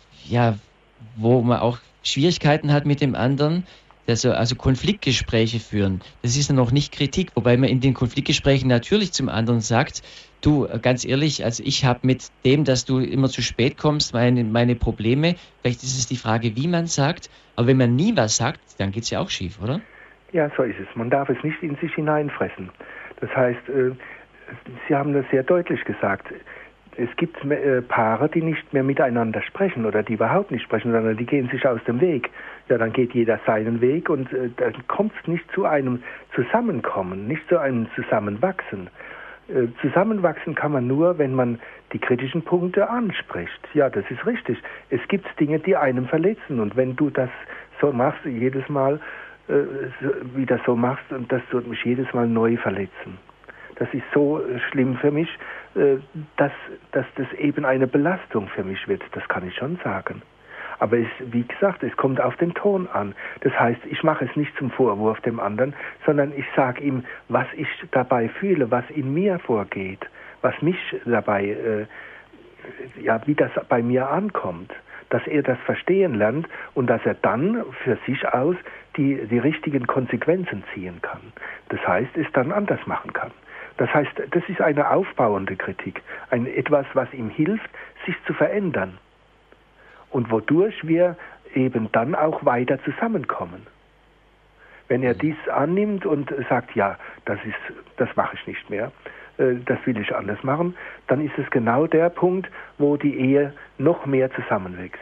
wo man auch Schwierigkeiten hat mit dem anderen, also Konfliktgespräche führen. Das ist dann noch nicht Kritik, wobei man in den Konfliktgesprächen natürlich zum anderen sagt, du, ganz ehrlich, also ich habe mit dem, dass du immer zu spät kommst, meine Probleme. Vielleicht ist es die Frage, wie man sagt, aber wenn man nie was sagt, dann geht es ja auch schief, oder? Ja, so ist es. Man darf es nicht in sich hineinfressen. Das heißt, Sie haben das sehr deutlich gesagt. Es gibt Paare, die nicht mehr miteinander sprechen oder die überhaupt nicht sprechen, sondern die gehen sich aus dem Weg. Ja, dann geht jeder seinen Weg und dann kommt es nicht zu einem Zusammenkommen, nicht zu einem Zusammenwachsen. Zusammenwachsen kann man nur, wenn man die kritischen Punkte anspricht. Ja, das ist richtig. Es gibt Dinge, die einem verletzen und wenn du das so machst, jedes Mal wieder so machst, und das wird mich jedes Mal neu verletzen. Das ist so schlimm für mich, dass das eben eine Belastung für mich wird. Das kann ich schon sagen. Aber wie gesagt, es kommt auf den Ton an. Das heißt, ich mache es nicht zum Vorwurf dem anderen, sondern ich sage ihm, was ich dabei fühle, was in mir vorgeht, was mich dabei, wie das bei mir ankommt. Dass er das verstehen lernt und dass er dann für sich aus die richtigen Konsequenzen ziehen kann. Das heißt, es dann anders machen kann. Das heißt, das ist eine aufbauende Kritik, etwas, was ihm hilft, sich zu verändern und wodurch wir eben dann auch weiter zusammenkommen. Wenn er dies annimmt und sagt, ja, das mache ich nicht mehr, das will ich anders machen, dann ist es genau der Punkt, wo die Ehe noch mehr zusammenwächst.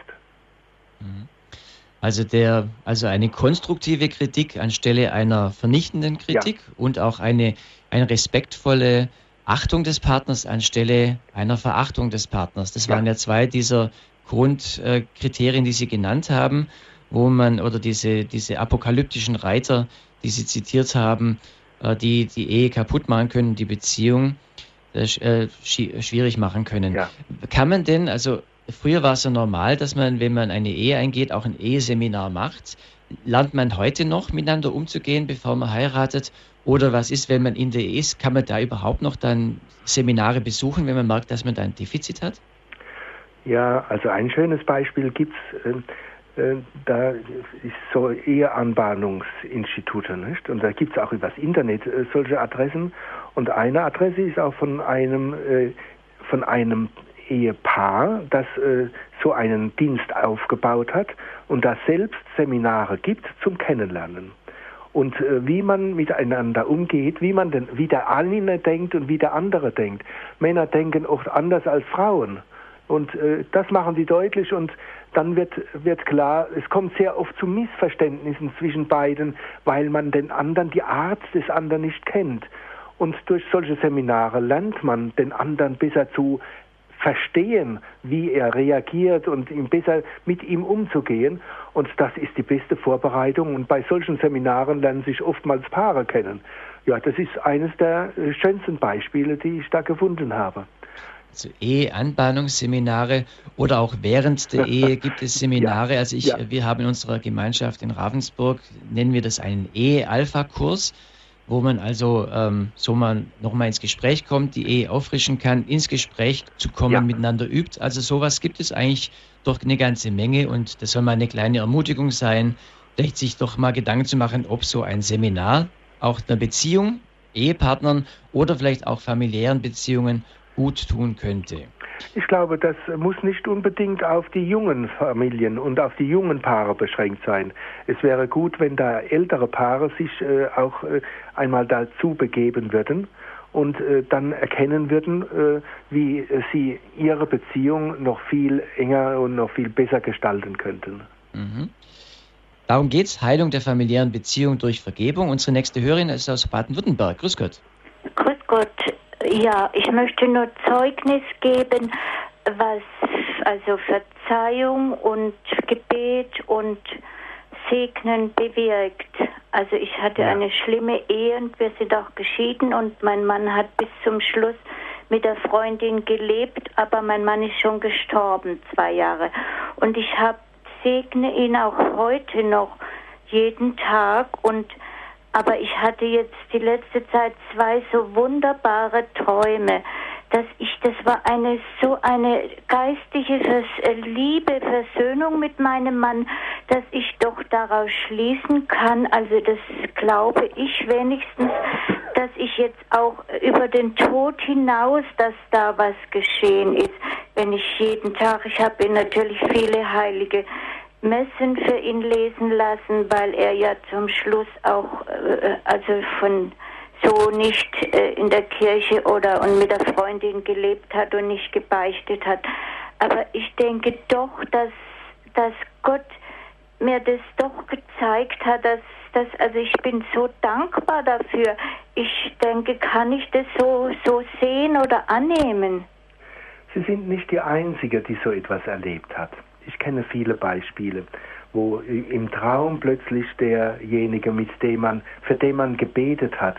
Also eine konstruktive Kritik anstelle einer vernichtenden Kritik und auch eine respektvolle Achtung des Partners anstelle einer Verachtung des Partners. Das waren ja zwei dieser Grundkriterien, die Sie genannt haben, wo man, oder diese apokalyptischen Reiter, die Sie zitiert haben, die Ehe kaputt machen können, die Beziehung schwierig machen können. Ja. Kann man denn, also früher war es ja normal, dass man, wenn man eine Ehe eingeht, auch ein Eheseminar macht. Lernt man heute noch miteinander umzugehen, bevor man heiratet? Oder was ist, wenn man in der Ehe ist? Kann man da überhaupt noch dann Seminare besuchen, wenn man merkt, dass man da ein Defizit hat? Ja, also ein schönes Beispiel gibt es. Da ist so Eheanbahnungsinstitute, nicht? Und da gibt es auch übers Internet solche Adressen. Und eine Adresse ist auch von einem Ehepaar, das so einen Dienst aufgebaut hat und das selbst Seminare gibt zum Kennenlernen. Und wie man miteinander umgeht, wie der eine denkt und wie der andere denkt. Männer denken oft anders als Frauen. Und das machen die deutlich und dann wird klar, es kommt sehr oft zu Missverständnissen zwischen beiden, weil man die Art des anderen nicht kennt. Und durch solche Seminare lernt man den anderen besser zu verstehen, wie er reagiert und besser mit ihm umzugehen. Und das ist die beste Vorbereitung. Und bei solchen Seminaren lernen sich oftmals Paare kennen. Ja, das ist eines der schönsten Beispiele, die ich da gefunden habe. Also Eheanbahnungsseminare oder auch während der Ehe gibt es Seminare. Also wir haben in unserer Gemeinschaft in Ravensburg, nennen wir das einen Ehe-Alpha-Kurs, wo man also man nochmal ins Gespräch kommt, die Ehe auffrischen kann, ins Gespräch zu kommen, miteinander übt. Also sowas gibt es eigentlich doch eine ganze Menge und das soll mal eine kleine Ermutigung sein, vielleicht sich doch mal Gedanken zu machen, ob so ein Seminar auch einer Beziehung, Ehepartnern oder vielleicht auch familiären Beziehungen gut tun könnte. Ich glaube, das muss nicht unbedingt auf die jungen Familien und auf die jungen Paare beschränkt sein. Es wäre gut, wenn da ältere Paare sich auch einmal dazu begeben würden und dann erkennen würden, wie sie ihre Beziehung noch viel enger und noch viel besser gestalten könnten. Mhm. Darum geht's, Heilung der familiären Beziehung durch Vergebung. Unsere nächste Hörerin ist aus Baden-Württemberg. Grüß Gott. Grüß Ja, ich möchte nur Zeugnis geben, was also Verzeihung und Gebet und Segnen bewirkt. Also ich hatte eine schlimme Ehe und wir sind auch geschieden und mein Mann hat bis zum Schluss mit der Freundin gelebt, aber mein Mann ist schon gestorben, 2 Jahre. Und ich segne ihn auch heute noch jeden Tag aber ich hatte jetzt die letzte Zeit 2 so wunderbare Träume, das war eine geistige Liebe, Versöhnung mit meinem Mann, dass ich doch daraus schließen kann, also das glaube ich wenigstens, dass ich jetzt auch über den Tod hinaus, dass da was geschehen ist, wenn ich jeden Tag, ich habe ihn natürlich viele heilige Messen für ihn lesen lassen, weil er ja zum Schluss auch also von so nicht in der Kirche und mit der Freundin gelebt hat und nicht gebeichtet hat. Aber ich denke doch, dass Gott mir das doch gezeigt hat, also ich bin so dankbar dafür. Ich denke, kann ich das so sehen oder annehmen? Sie sind nicht die Einzige, die so etwas erlebt hat. Ich kenne viele Beispiele, wo im Traum plötzlich derjenige, für den man gebetet hat,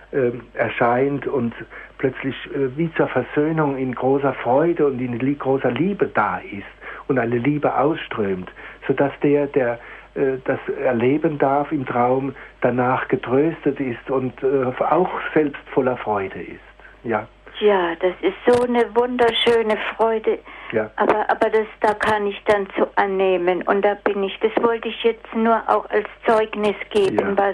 erscheint und plötzlich wie zur Versöhnung in großer Freude und in großer Liebe da ist und eine Liebe ausströmt, sodass der das erleben darf im Traum, danach getröstet ist und auch selbst voller Freude ist. Ja. Ja, das ist so eine wunderschöne Freude. Ja. Aber da kann ich dann so annehmen. Und da bin ich, das wollte ich jetzt nur auch als Zeugnis geben, was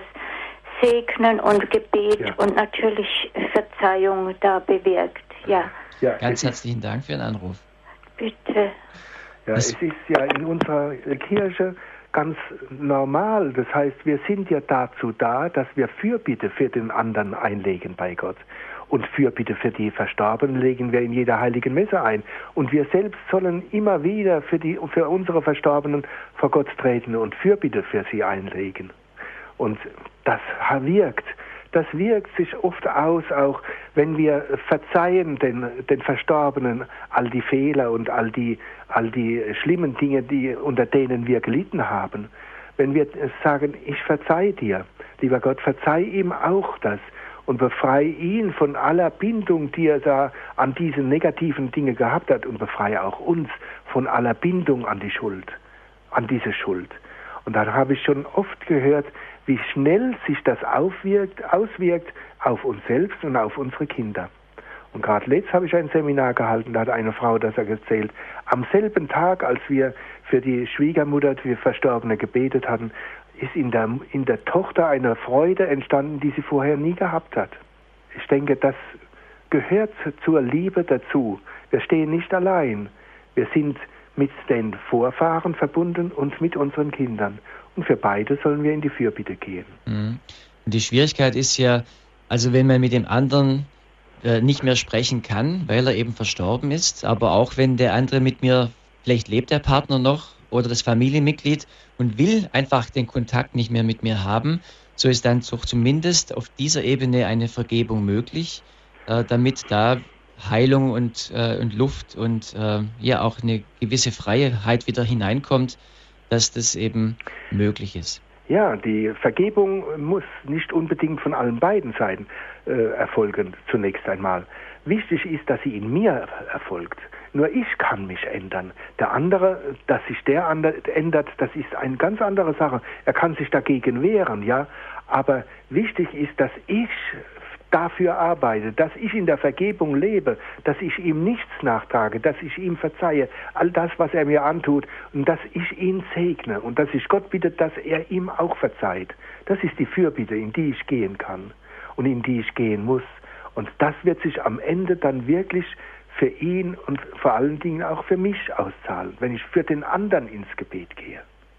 Segnen und Gebet und natürlich Verzeihung da bewirkt. Ja. Ganz herzlichen Dank für den Anruf. Bitte. Ja, es ist ja in unserer Kirche ganz normal. Das heißt, wir sind ja dazu da, dass wir Fürbitte für den anderen einlegen bei Gott. Und Fürbitte für die Verstorbenen legen wir in jeder heiligen Messe ein. Und wir selbst sollen immer wieder für unsere Verstorbenen vor Gott treten und Fürbitte für sie einlegen. Und das wirkt. Das wirkt sich oft aus, auch wenn wir verzeihen den Verstorbenen all die Fehler und all die schlimmen Dinge, unter denen wir gelitten haben. Wenn wir sagen, ich verzeih dir, lieber Gott, verzeih ihm auch das. Und befreie ihn von aller Bindung, die er da an diese negativen Dinge gehabt hat, und befreie auch uns von aller Bindung an diese Schuld. Und dann habe ich schon oft gehört, wie schnell sich das auswirkt auf uns selbst und auf unsere Kinder. Und gerade letzt habe ich ein Seminar gehalten, da hat eine Frau das erzählt. Am selben Tag, als wir für die Schwiegermutter, die Verstorbene, gebetet hatten, ist in der Tochter eine Freude entstanden, die sie vorher nie gehabt hat. Ich denke, das gehört zur Liebe dazu. Wir stehen nicht allein. Wir sind mit den Vorfahren verbunden und mit unseren Kindern. Und für beide sollen wir in die Fürbitte gehen. Und die Schwierigkeit ist ja, also wenn man mit dem anderen nicht mehr sprechen kann, weil er eben verstorben ist, aber auch wenn der andere mit mir, vielleicht lebt der Partner noch oder das Familienmitglied und will einfach den Kontakt nicht mehr mit mir haben, so ist dann doch zumindest auf dieser Ebene eine Vergebung möglich, damit da Heilung und Luft und auch eine gewisse Freiheit wieder hineinkommt, dass das eben möglich ist. Ja, die Vergebung muss nicht unbedingt von allen beiden Seiten erfolgen, zunächst einmal. Wichtig ist, dass sie in mir erfolgt. Nur ich kann mich ändern. Der andere, dass sich der andere ändert, das ist eine ganz andere Sache. Er kann sich dagegen wehren, ja. Aber wichtig ist, dass ich dafür arbeite, dass ich in der Vergebung lebe, dass ich ihm nichts nachtrage, dass ich ihm verzeihe, all das, was er mir antut, und dass ich ihn segne und dass ich Gott bitte, dass er ihm auch verzeiht. Das ist die Fürbitte, in die ich gehen kann und in die ich gehen muss. Und das wird sich am Ende dann wirklich für ihn und vor allen Dingen auch für mich auszahlen, wenn ich für den anderen ins Gebet gehe.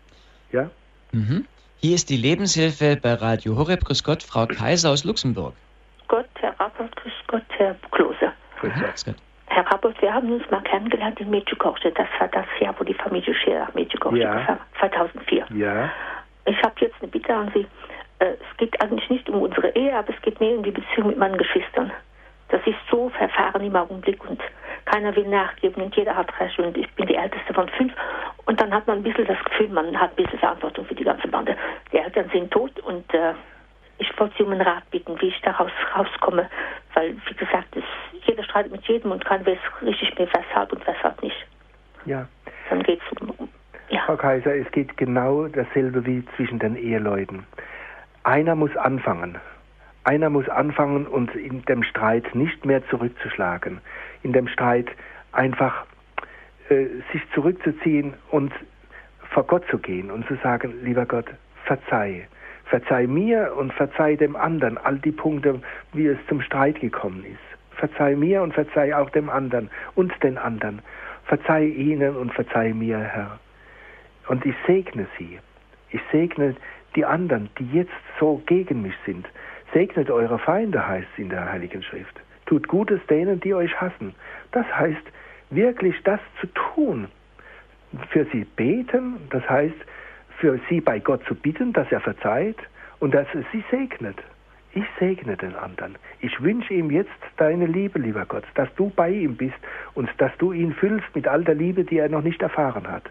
Ja? Mhm. Hier ist die Lebenshilfe bei Radio Horeb. Grüß Gott, Frau Kaiser aus Luxemburg. Gott, Herr Rappert, grüß Gott, Herr Klose. Grüß Gott. Herr Rappert, wir haben uns mal kennengelernt in Medjugorje. Das war das Jahr, wo die Familie Scheer nach Medjugorje gefahren war, 2004. Ja. Ich habe jetzt eine Bitte an Sie. Es geht eigentlich nicht um unsere Ehe, aber es geht mehr um die Beziehung mit meinen Geschwistern. Das ist so verfahren im Augenblick und keiner will nachgeben und jeder hat recht und ich bin die Älteste von 5 und dann hat man ein bisschen das Gefühl, man hat ein bisschen Verantwortung für die ganze Bande. Die Eltern sind tot und ich wollte Sie um einen Rat bitten, wie ich da rauskomme, weil, wie gesagt, jeder streitet mit jedem und keiner weiß richtig mehr, weshalb und weshalb nicht. Ja. Dann geht's um. Ja. Frau Kaiser, es geht genau dasselbe wie zwischen den Eheleuten. Einer muss anfangen. Einer muss anfangen und in dem Streit nicht mehr zurückzuschlagen. In dem Streit einfach sich zurückzuziehen und vor Gott zu gehen und zu sagen, lieber Gott, verzeih. Verzeih mir und verzeih dem anderen all die Punkte, wie es zum Streit gekommen ist. Verzeih mir und verzeih auch dem anderen und den anderen. Verzeih ihnen und verzeih mir, Herr. Und ich segne sie. Ich segne die anderen, die jetzt so gegen mich sind. Segnet eure Feinde, heißt es in der Heiligen Schrift. Tut Gutes denen, die euch hassen. Das heißt, wirklich das zu tun. Für sie beten, das heißt, für sie bei Gott zu bitten, dass er verzeiht und dass er sie segnet. Ich segne den anderen. Ich wünsche ihm jetzt deine Liebe, lieber Gott, dass du bei ihm bist und dass du ihn füllst mit all der Liebe, die er noch nicht erfahren hat.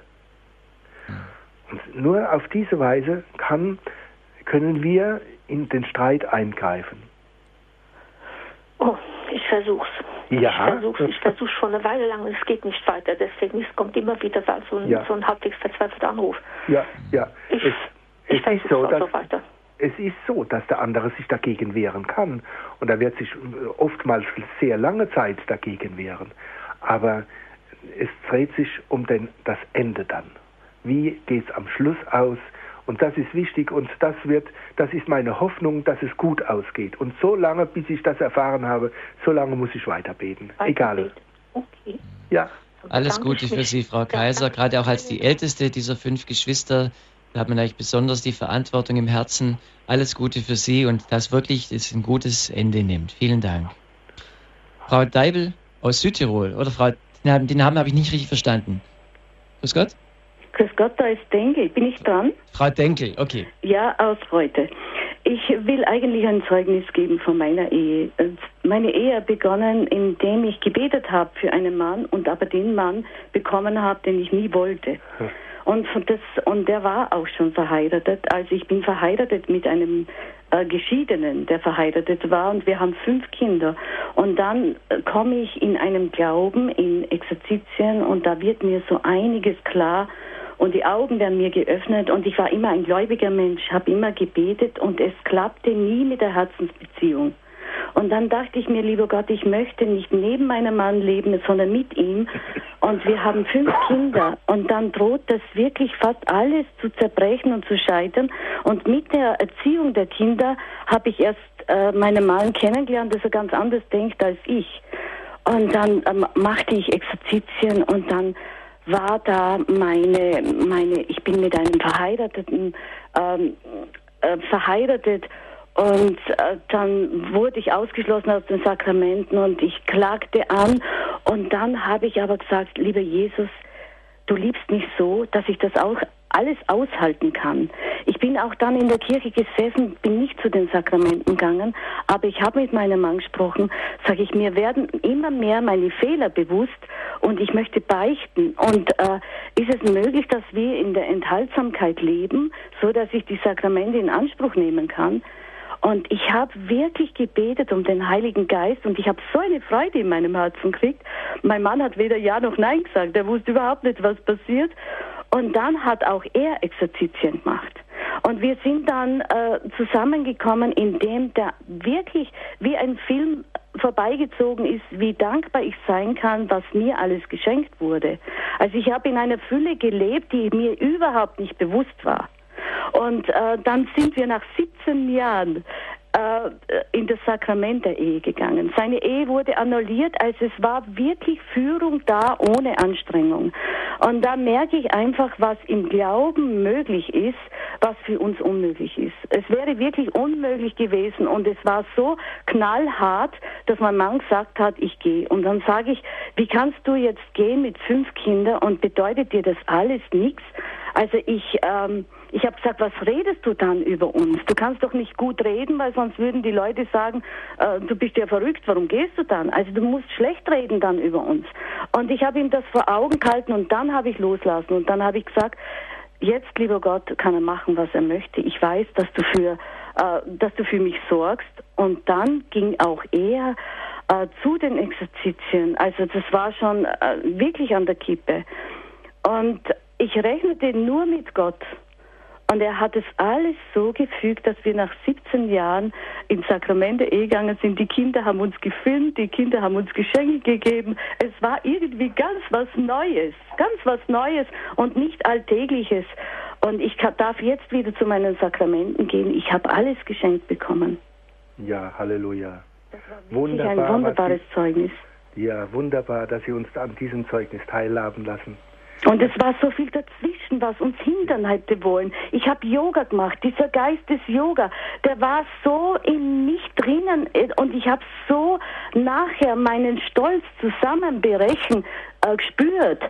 Und nur auf diese Weise können wir in den Streit eingreifen. Oh, ich versuch's. Ja. Ich versuch's schon eine Weile lang, es geht nicht weiter. Deswegen es kommt immer wieder so ein halbwegs verzweifelter Anruf. Ja. Ich versuch's so, also weiter. Es ist so, dass der andere sich dagegen wehren kann. Und er wird sich oftmals sehr lange Zeit dagegen wehren. Aber es dreht sich um das Ende dann. Wie geht's am Schluss aus? Und das ist wichtig und das ist meine Hoffnung, dass es gut ausgeht. Und so lange, bis ich das erfahren habe, so lange muss ich weiterbeten. Egal. Okay. Ja. Alles Gute für Sie, Frau Kaiser. Gerade auch als die älteste dieser 5 Geschwister, da hat man eigentlich besonders die Verantwortung im Herzen. Alles Gute für Sie und dass wirklich es ein gutes Ende nimmt. Vielen Dank. Frau Deibel aus Südtirol, oder den Namen habe ich nicht richtig verstanden. Grüß Gott. Grüß Gott, da ist Denkel. Bin ich dran? Frau Denkel, okay. Ja, aus Reute. Ich will eigentlich ein Zeugnis geben von meiner Ehe. Meine Ehe hat begonnen, indem ich gebetet habe für einen Mann und aber den Mann bekommen habe, den ich nie wollte. Und der war auch schon verheiratet. Also ich bin verheiratet mit einem Geschiedenen, der verheiratet war und wir haben 5 Kinder. Und dann komme ich in einem Glauben, in Exerzitien und da wird mir so einiges klar und die Augen werden mir geöffnet und ich war immer ein gläubiger Mensch, habe immer gebetet und es klappte nie mit der Herzensbeziehung. Und dann dachte ich mir, lieber Gott, ich möchte nicht neben meinem Mann leben, sondern mit ihm. Und wir haben 5 Kinder. Und dann droht das wirklich fast alles zu zerbrechen und zu scheitern. Und mit der Erziehung der Kinder habe ich erst meinen Mann kennengelernt, dass er ganz anders denkt als ich. Und dann machte ich Exerzitien und dann war da ich bin mit einem Verheirateten verheiratet. Und dann wurde ich ausgeschlossen aus den Sakramenten und ich klagte an. Und dann habe ich aber gesagt, lieber Jesus, du liebst mich so, dass ich das auch alles aushalten kann. Ich bin auch dann in der Kirche gesessen, bin nicht zu den Sakramenten gegangen, aber ich habe mit meinem Mann gesprochen, sage ich, mir werden immer mehr meine Fehler bewusst und ich möchte beichten. Und ist es möglich, dass wir in der Enthaltsamkeit leben, so dass ich die Sakramente in Anspruch nehmen kann? Und ich habe wirklich gebetet um den Heiligen Geist und ich habe so eine Freude in meinem Herzen gekriegt. Mein Mann hat weder Ja noch Nein gesagt, er wusste überhaupt nicht, was passiert. Und dann hat auch er Exerzitien gemacht. Und wir sind dann zusammengekommen, indem der wirklich wie ein Film vorbeigezogen ist, wie dankbar ich sein kann, was mir alles geschenkt wurde. Also ich habe in einer Fülle gelebt, die mir überhaupt nicht bewusst war. Und dann sind wir nach 17 Jahren in das Sakrament der Ehe gegangen. Seine Ehe wurde annulliert, also es war wirklich Führung da ohne Anstrengung. Und da merke ich einfach, was im Glauben möglich ist, was für uns unmöglich ist. Es wäre wirklich unmöglich gewesen und es war so knallhart, dass mein Mann gesagt hat, ich gehe. Und dann sage ich, wie kannst du jetzt gehen mit 5 Kindern und bedeutet dir das alles nichts? Also ich Ich habe gesagt, was redest du dann über uns? Du kannst doch nicht gut reden, weil sonst würden die Leute sagen, du bist ja verrückt, warum gehst du dann? Also du musst schlecht reden dann über uns. Und ich habe ihm das vor Augen gehalten und dann habe ich loslassen und dann habe ich gesagt, jetzt, lieber Gott, kann er machen, was er möchte. Ich weiß, dass du für mich sorgst. Und dann ging auch er zu den Exerzitien. Also das war schon wirklich an der Kippe. Und ich rechnete nur mit Gott. Und er hat es alles so gefügt, dass wir nach 17 Jahren ins Sakramente gegangen sind. Die Kinder haben uns gefilmt, die Kinder haben uns Geschenke gegeben. Es war irgendwie ganz was Neues und nicht Alltägliches. Und ich darf jetzt wieder zu meinen Sakramenten gehen. Ich habe alles geschenkt bekommen. Ja, Halleluja. Das war wirklich ein wunderbares Zeugnis. Ja, wunderbar, dass Sie uns an diesem Zeugnis teilhaben lassen. Und es war so viel dazwischen, was uns hindern hätte wollen. Ich habe Yoga gemacht. Dieser Geist des Yoga, der war so in mich drinnen und ich habe so nachher meinen Stolz zusammenbrechen gespürt,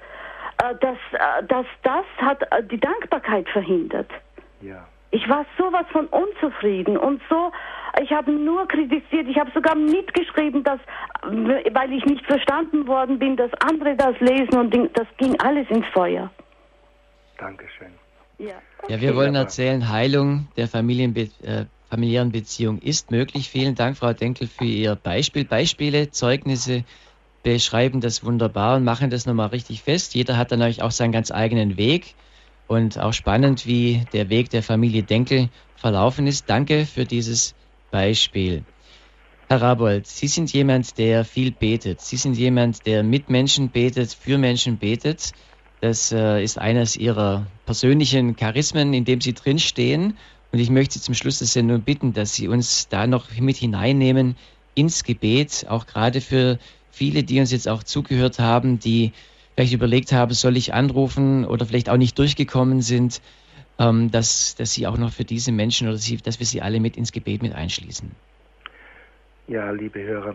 dass das hat die Dankbarkeit verhindert. Ja. Ich war sowas von unzufrieden und so, ich habe nur kritisiert, ich habe sogar mitgeschrieben, dass, weil ich nicht verstanden worden bin, dass andere das lesen und das ging alles ins Feuer. Dankeschön. Ja, okay. Ja, wir wollen erzählen, Heilung der familiären Beziehung ist möglich. Vielen Dank, Frau Denkel, für Ihr Beispiel. Beispiele, Zeugnisse beschreiben das wunderbar und machen das nochmal richtig fest. Jeder hat dann auch seinen ganz eigenen Weg. Und auch spannend, wie der Weg der Familie Denkel verlaufen ist. Danke für dieses Beispiel. Herr Rabold, Sie sind jemand, der viel betet. Sie sind jemand, der mit Menschen betet, für Menschen betet. Das ist eines Ihrer persönlichen Charismen, in dem Sie drinstehen. Und ich möchte Sie zum Schluss der Sendung bitten, dass Sie uns da noch mit hineinnehmen ins Gebet, auch gerade für viele, die uns jetzt auch zugehört haben, die vielleicht überlegt haben, soll ich anrufen oder vielleicht auch nicht durchgekommen sind, dass Sie auch noch für diese Menschen oder dass wir sie alle mit ins Gebet mit einschließen. Ja, liebe Hörer,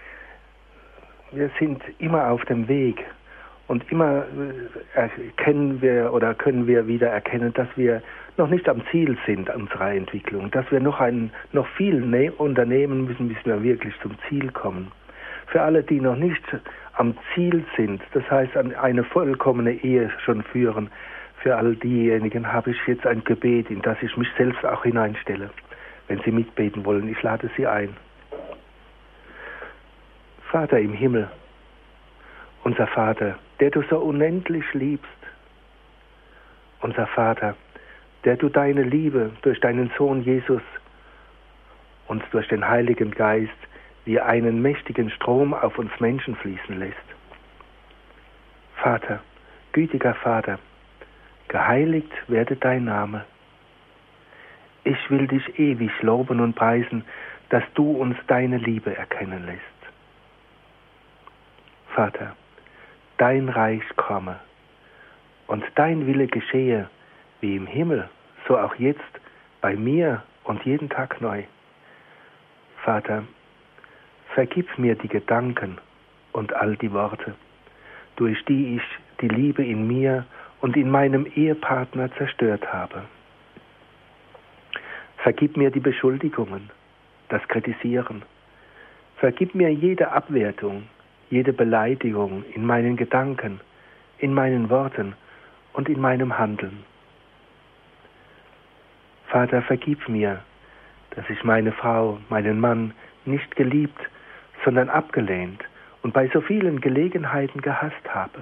wir sind immer auf dem Weg und immer können wir wieder erkennen, dass wir noch nicht am Ziel sind unserer Entwicklung, dass wir noch viel unternehmen müssen, bis wir wirklich zum Ziel kommen. Für alle, die noch nicht am Ziel sind, das heißt an eine vollkommene Ehe schon führen, für all diejenigen habe ich jetzt ein Gebet, in das ich mich selbst auch hineinstelle. Wenn Sie mitbeten wollen, ich lade Sie ein. Vater im Himmel, unser Vater, der du so unendlich liebst, unser Vater, der du deine Liebe durch deinen Sohn Jesus und durch den Heiligen Geist wie einen mächtigen Strom auf uns Menschen fließen lässt. Vater, gütiger Vater, geheiligt werde dein Name. Ich will dich ewig loben und preisen, dass du uns deine Liebe erkennen lässt. Vater, dein Reich komme und dein Wille geschehe, wie im Himmel, so auch jetzt bei mir und jeden Tag neu. Vater, vergib mir die Gedanken und all die Worte, durch die ich die Liebe in mir und in meinem Ehepartner zerstört habe. Vergib mir die Beschuldigungen, das Kritisieren. Vergib mir jede Abwertung, jede Beleidigung in meinen Gedanken, in meinen Worten und in meinem Handeln. Vater, vergib mir, dass ich meine Frau, meinen Mann nicht geliebt, sondern abgelehnt und bei so vielen Gelegenheiten gehasst habe.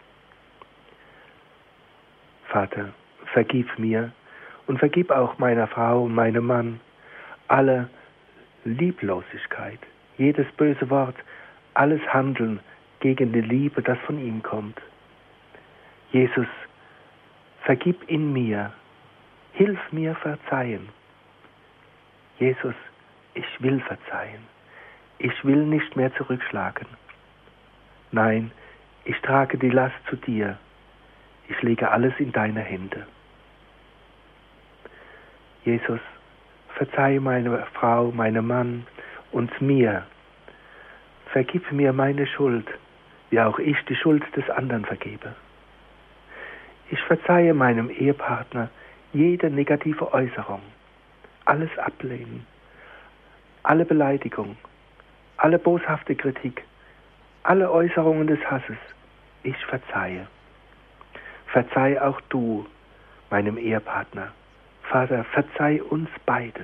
Vater, vergib mir und vergib auch meiner Frau und meinem Mann alle Lieblosigkeit, jedes böse Wort, alles Handeln gegen die Liebe, das von ihm kommt. Jesus, vergib in mir, hilf mir verzeihen. Jesus, ich will verzeihen. Ich will nicht mehr zurückschlagen. Nein, ich trage die Last zu dir. Ich lege alles in deine Hände. Jesus, verzeih meine Frau, meinem Mann und mir. Vergib mir meine Schuld, wie auch ich die Schuld des anderen vergebe. Ich verzeihe meinem Ehepartner jede negative Äußerung, alles ablehnen, alle Beleidigung, alle boshafte Kritik, alle Äußerungen des Hasses. Ich verzeihe. Verzeih auch du, meinem Ehepartner. Vater, verzeih uns beiden.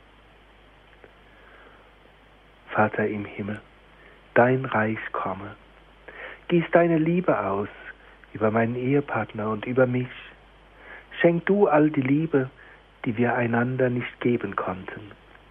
Vater im Himmel, dein Reich komme. Gieß deine Liebe aus über meinen Ehepartner und über mich. Schenk du all die Liebe, die wir einander nicht geben konnten.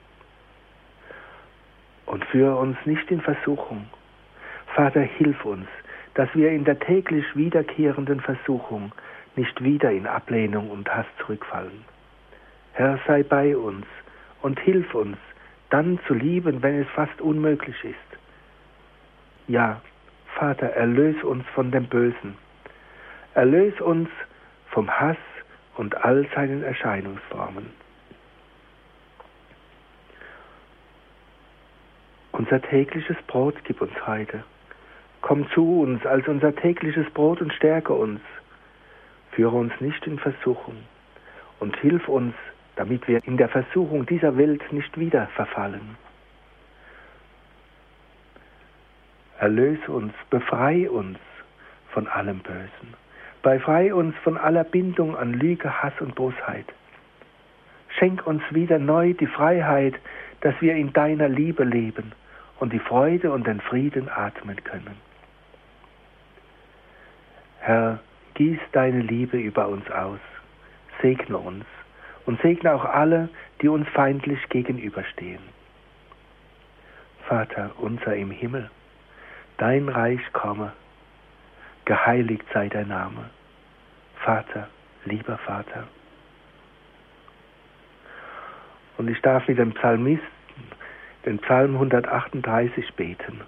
Und führe uns nicht in Versuchung. Vater, hilf uns, dass wir in der täglich wiederkehrenden Versuchung nicht wieder in Ablehnung und Hass zurückfallen. Herr, sei bei uns und hilf uns, dann zu lieben, wenn es fast unmöglich ist. Ja, Vater, erlöse uns von dem Bösen. Erlöse uns vom Hass und all seinen Erscheinungsformen. Unser tägliches Brot gib uns heute. Komm zu uns als unser tägliches Brot und stärke uns. Führe uns nicht in Versuchung und hilf uns, damit wir in der Versuchung dieser Welt nicht wieder verfallen. Erlöse uns, befreie uns von allem Bösen. Befreie uns von aller Bindung an Lüge, Hass und Bosheit. Schenk uns wieder neu die Freiheit, dass wir in deiner Liebe leben und die Freude und den Frieden atmen können. Herr, gieß deine Liebe über uns aus, segne uns und segne auch alle, die uns feindlich gegenüberstehen. Vater unser im Himmel, dein Reich komme, geheiligt sei dein Name. Vater, lieber Vater. Und ich darf mit dem Psalmisten den Psalm 138 beten.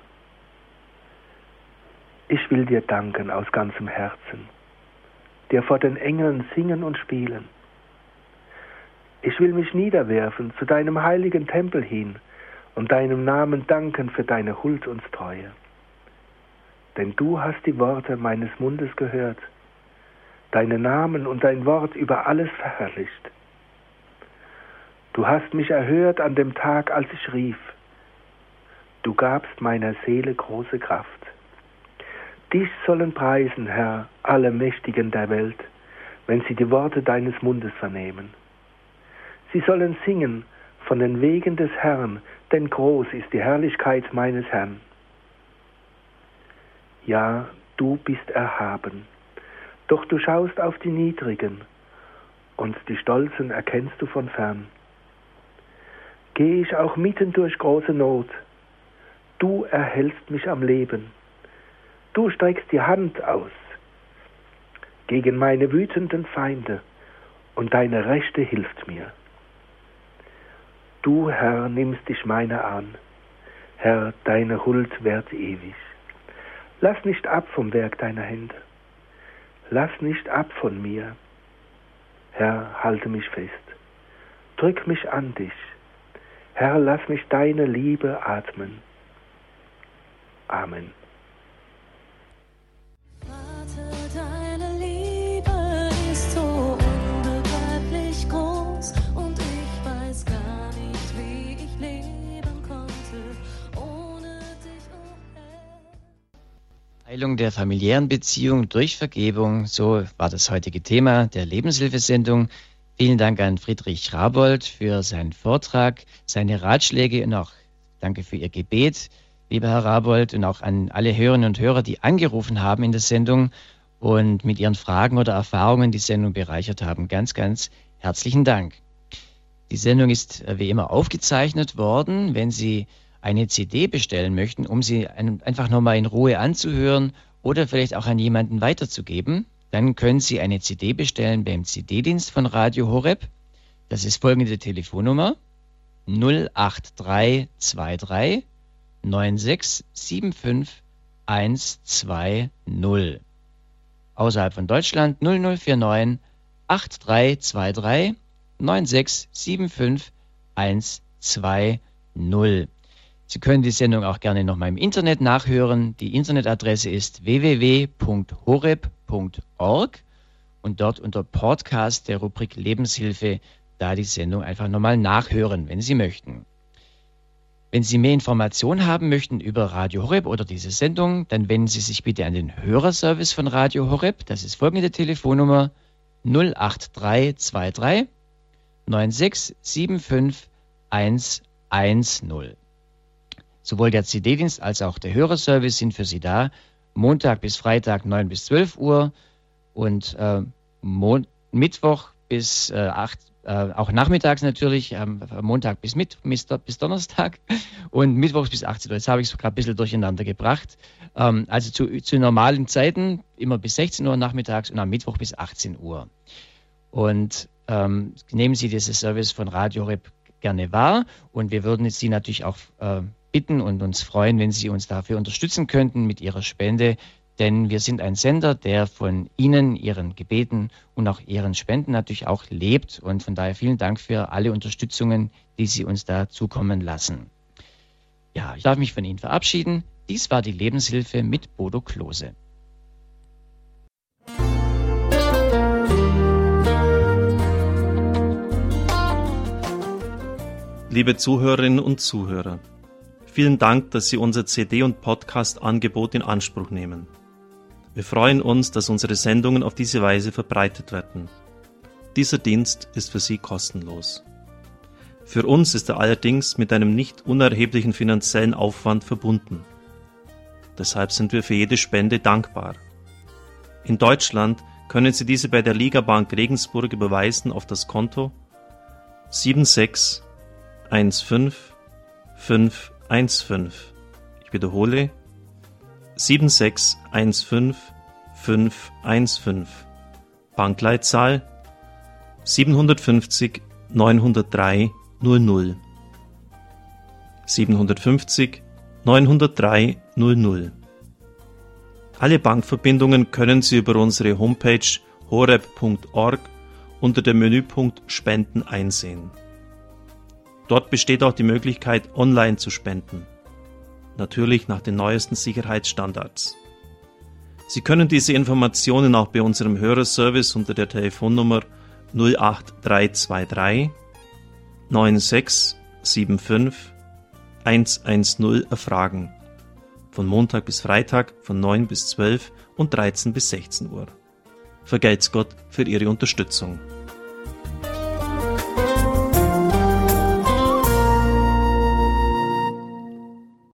Ich will dir danken aus ganzem Herzen, dir vor den Engeln singen und spielen. Ich will mich niederwerfen zu deinem heiligen Tempel hin und deinem Namen danken für deine Huld und Treue. Denn du hast die Worte meines Mundes gehört, deinen Namen und dein Wort über alles verherrlicht. Du hast mich erhört an dem Tag, als ich rief. Du gabst meiner Seele große Kraft. Dich sollen preisen, Herr, alle Mächtigen der Welt, wenn sie die Worte deines Mundes vernehmen. Sie sollen singen von den Wegen des Herrn, denn groß ist die Herrlichkeit meines Herrn. Ja, du bist erhaben, doch du schaust auf die Niedrigen, und die Stolzen erkennst du von fern. Gehe ich auch mitten durch große Not, du erhältst mich am Leben. Du streckst die Hand aus gegen meine wütenden Feinde, und deine Rechte hilft mir. Du, Herr, nimmst dich meiner an. Herr, deine Huld währt ewig. Lass nicht ab vom Werk deiner Hände. Lass nicht ab von mir. Herr, halte mich fest. Drück mich an dich. Herr, lass mich deine Liebe atmen. Amen. Vater, deine Liebe ist so unbegreiflich groß und ich weiß gar nicht, wie ich leben konnte ohne dich, oh Herr. Heilung der familiären Beziehung durch Vergebung, so war das heutige Thema der Lebenshilfesendung. Vielen Dank an Friedrich Rabold für seinen Vortrag, seine Ratschläge und auch danke für Ihr Gebet, lieber Herr Rabold, und auch an alle Hörerinnen und Hörer, die angerufen haben in der Sendung und mit ihren Fragen oder Erfahrungen die Sendung bereichert haben. Ganz, ganz herzlichen Dank. Die Sendung ist wie immer aufgezeichnet worden. Wenn Sie eine CD bestellen möchten, um sie einfach nochmal in Ruhe anzuhören oder vielleicht auch an jemanden weiterzugeben, dann können Sie eine CD bestellen beim CD-Dienst von Radio Horeb. Das ist folgende Telefonnummer: 08323 9675 120. Außerhalb von Deutschland 0049 8323 9675 120. Sie können die Sendung auch gerne nochmal im Internet nachhören. Die Internetadresse ist www.horeb.org und dort unter Podcast der Rubrik Lebenshilfe da die Sendung einfach nochmal nachhören, wenn Sie möchten. Wenn Sie mehr Informationen haben möchten über Radio Horeb oder diese Sendung, dann wenden Sie sich bitte an den Hörerservice von Radio Horeb. Das ist folgende Telefonnummer 08323 9675 110. Sowohl der CD-Dienst als auch der Hörerservice sind für Sie da, Montag bis Freitag 9 bis 12 Uhr und Mittwoch bis 8 auch nachmittags natürlich, Montag bis Donnerstag und Mittwochs bis 18 Uhr. Jetzt habe ich es gerade ein bisschen durcheinander gebracht. Also zu normalen Zeiten, immer bis 16 Uhr nachmittags und am Mittwoch bis 18 Uhr. Und nehmen Sie dieses Service von Radio Horeb gerne wahr und wir würden Sie natürlich auch bitten und uns freuen, wenn Sie uns dafür unterstützen könnten mit Ihrer Spende. Denn wir sind ein Sender, der von Ihnen, Ihren Gebeten und auch Ihren Spenden natürlich auch lebt. Und von daher vielen Dank für alle Unterstützungen, die Sie uns da zukommen lassen. Ja, ich darf mich von Ihnen verabschieden. Dies war die Lebenshilfe mit Bodo Klose. Liebe Zuhörerinnen und Zuhörer, vielen Dank, dass Sie unser CD- und Podcast-Angebot in Anspruch nehmen. Wir freuen uns, dass unsere Sendungen auf diese Weise verbreitet werden. Dieser Dienst ist für Sie kostenlos. Für uns ist er allerdings mit einem nicht unerheblichen finanziellen Aufwand verbunden. Deshalb sind wir für jede Spende dankbar. In Deutschland können Sie diese bei der Ligabank Regensburg überweisen auf das Konto 7615515. Ich wiederhole 7615515. Bankleitzahl 750 903 00. 750 903 00. Alle Bankverbindungen können Sie über unsere Homepage horeb.org unter dem Menüpunkt Spenden einsehen. Dort besteht auch die Möglichkeit, online zu spenden. Natürlich nach den neuesten Sicherheitsstandards. Sie können diese Informationen auch bei unserem Hörerservice unter der Telefonnummer 08323 9675 110 erfragen. Von Montag bis Freitag von 9 bis 12 und 13 bis 16 Uhr. Vergelt's Gott für Ihre Unterstützung.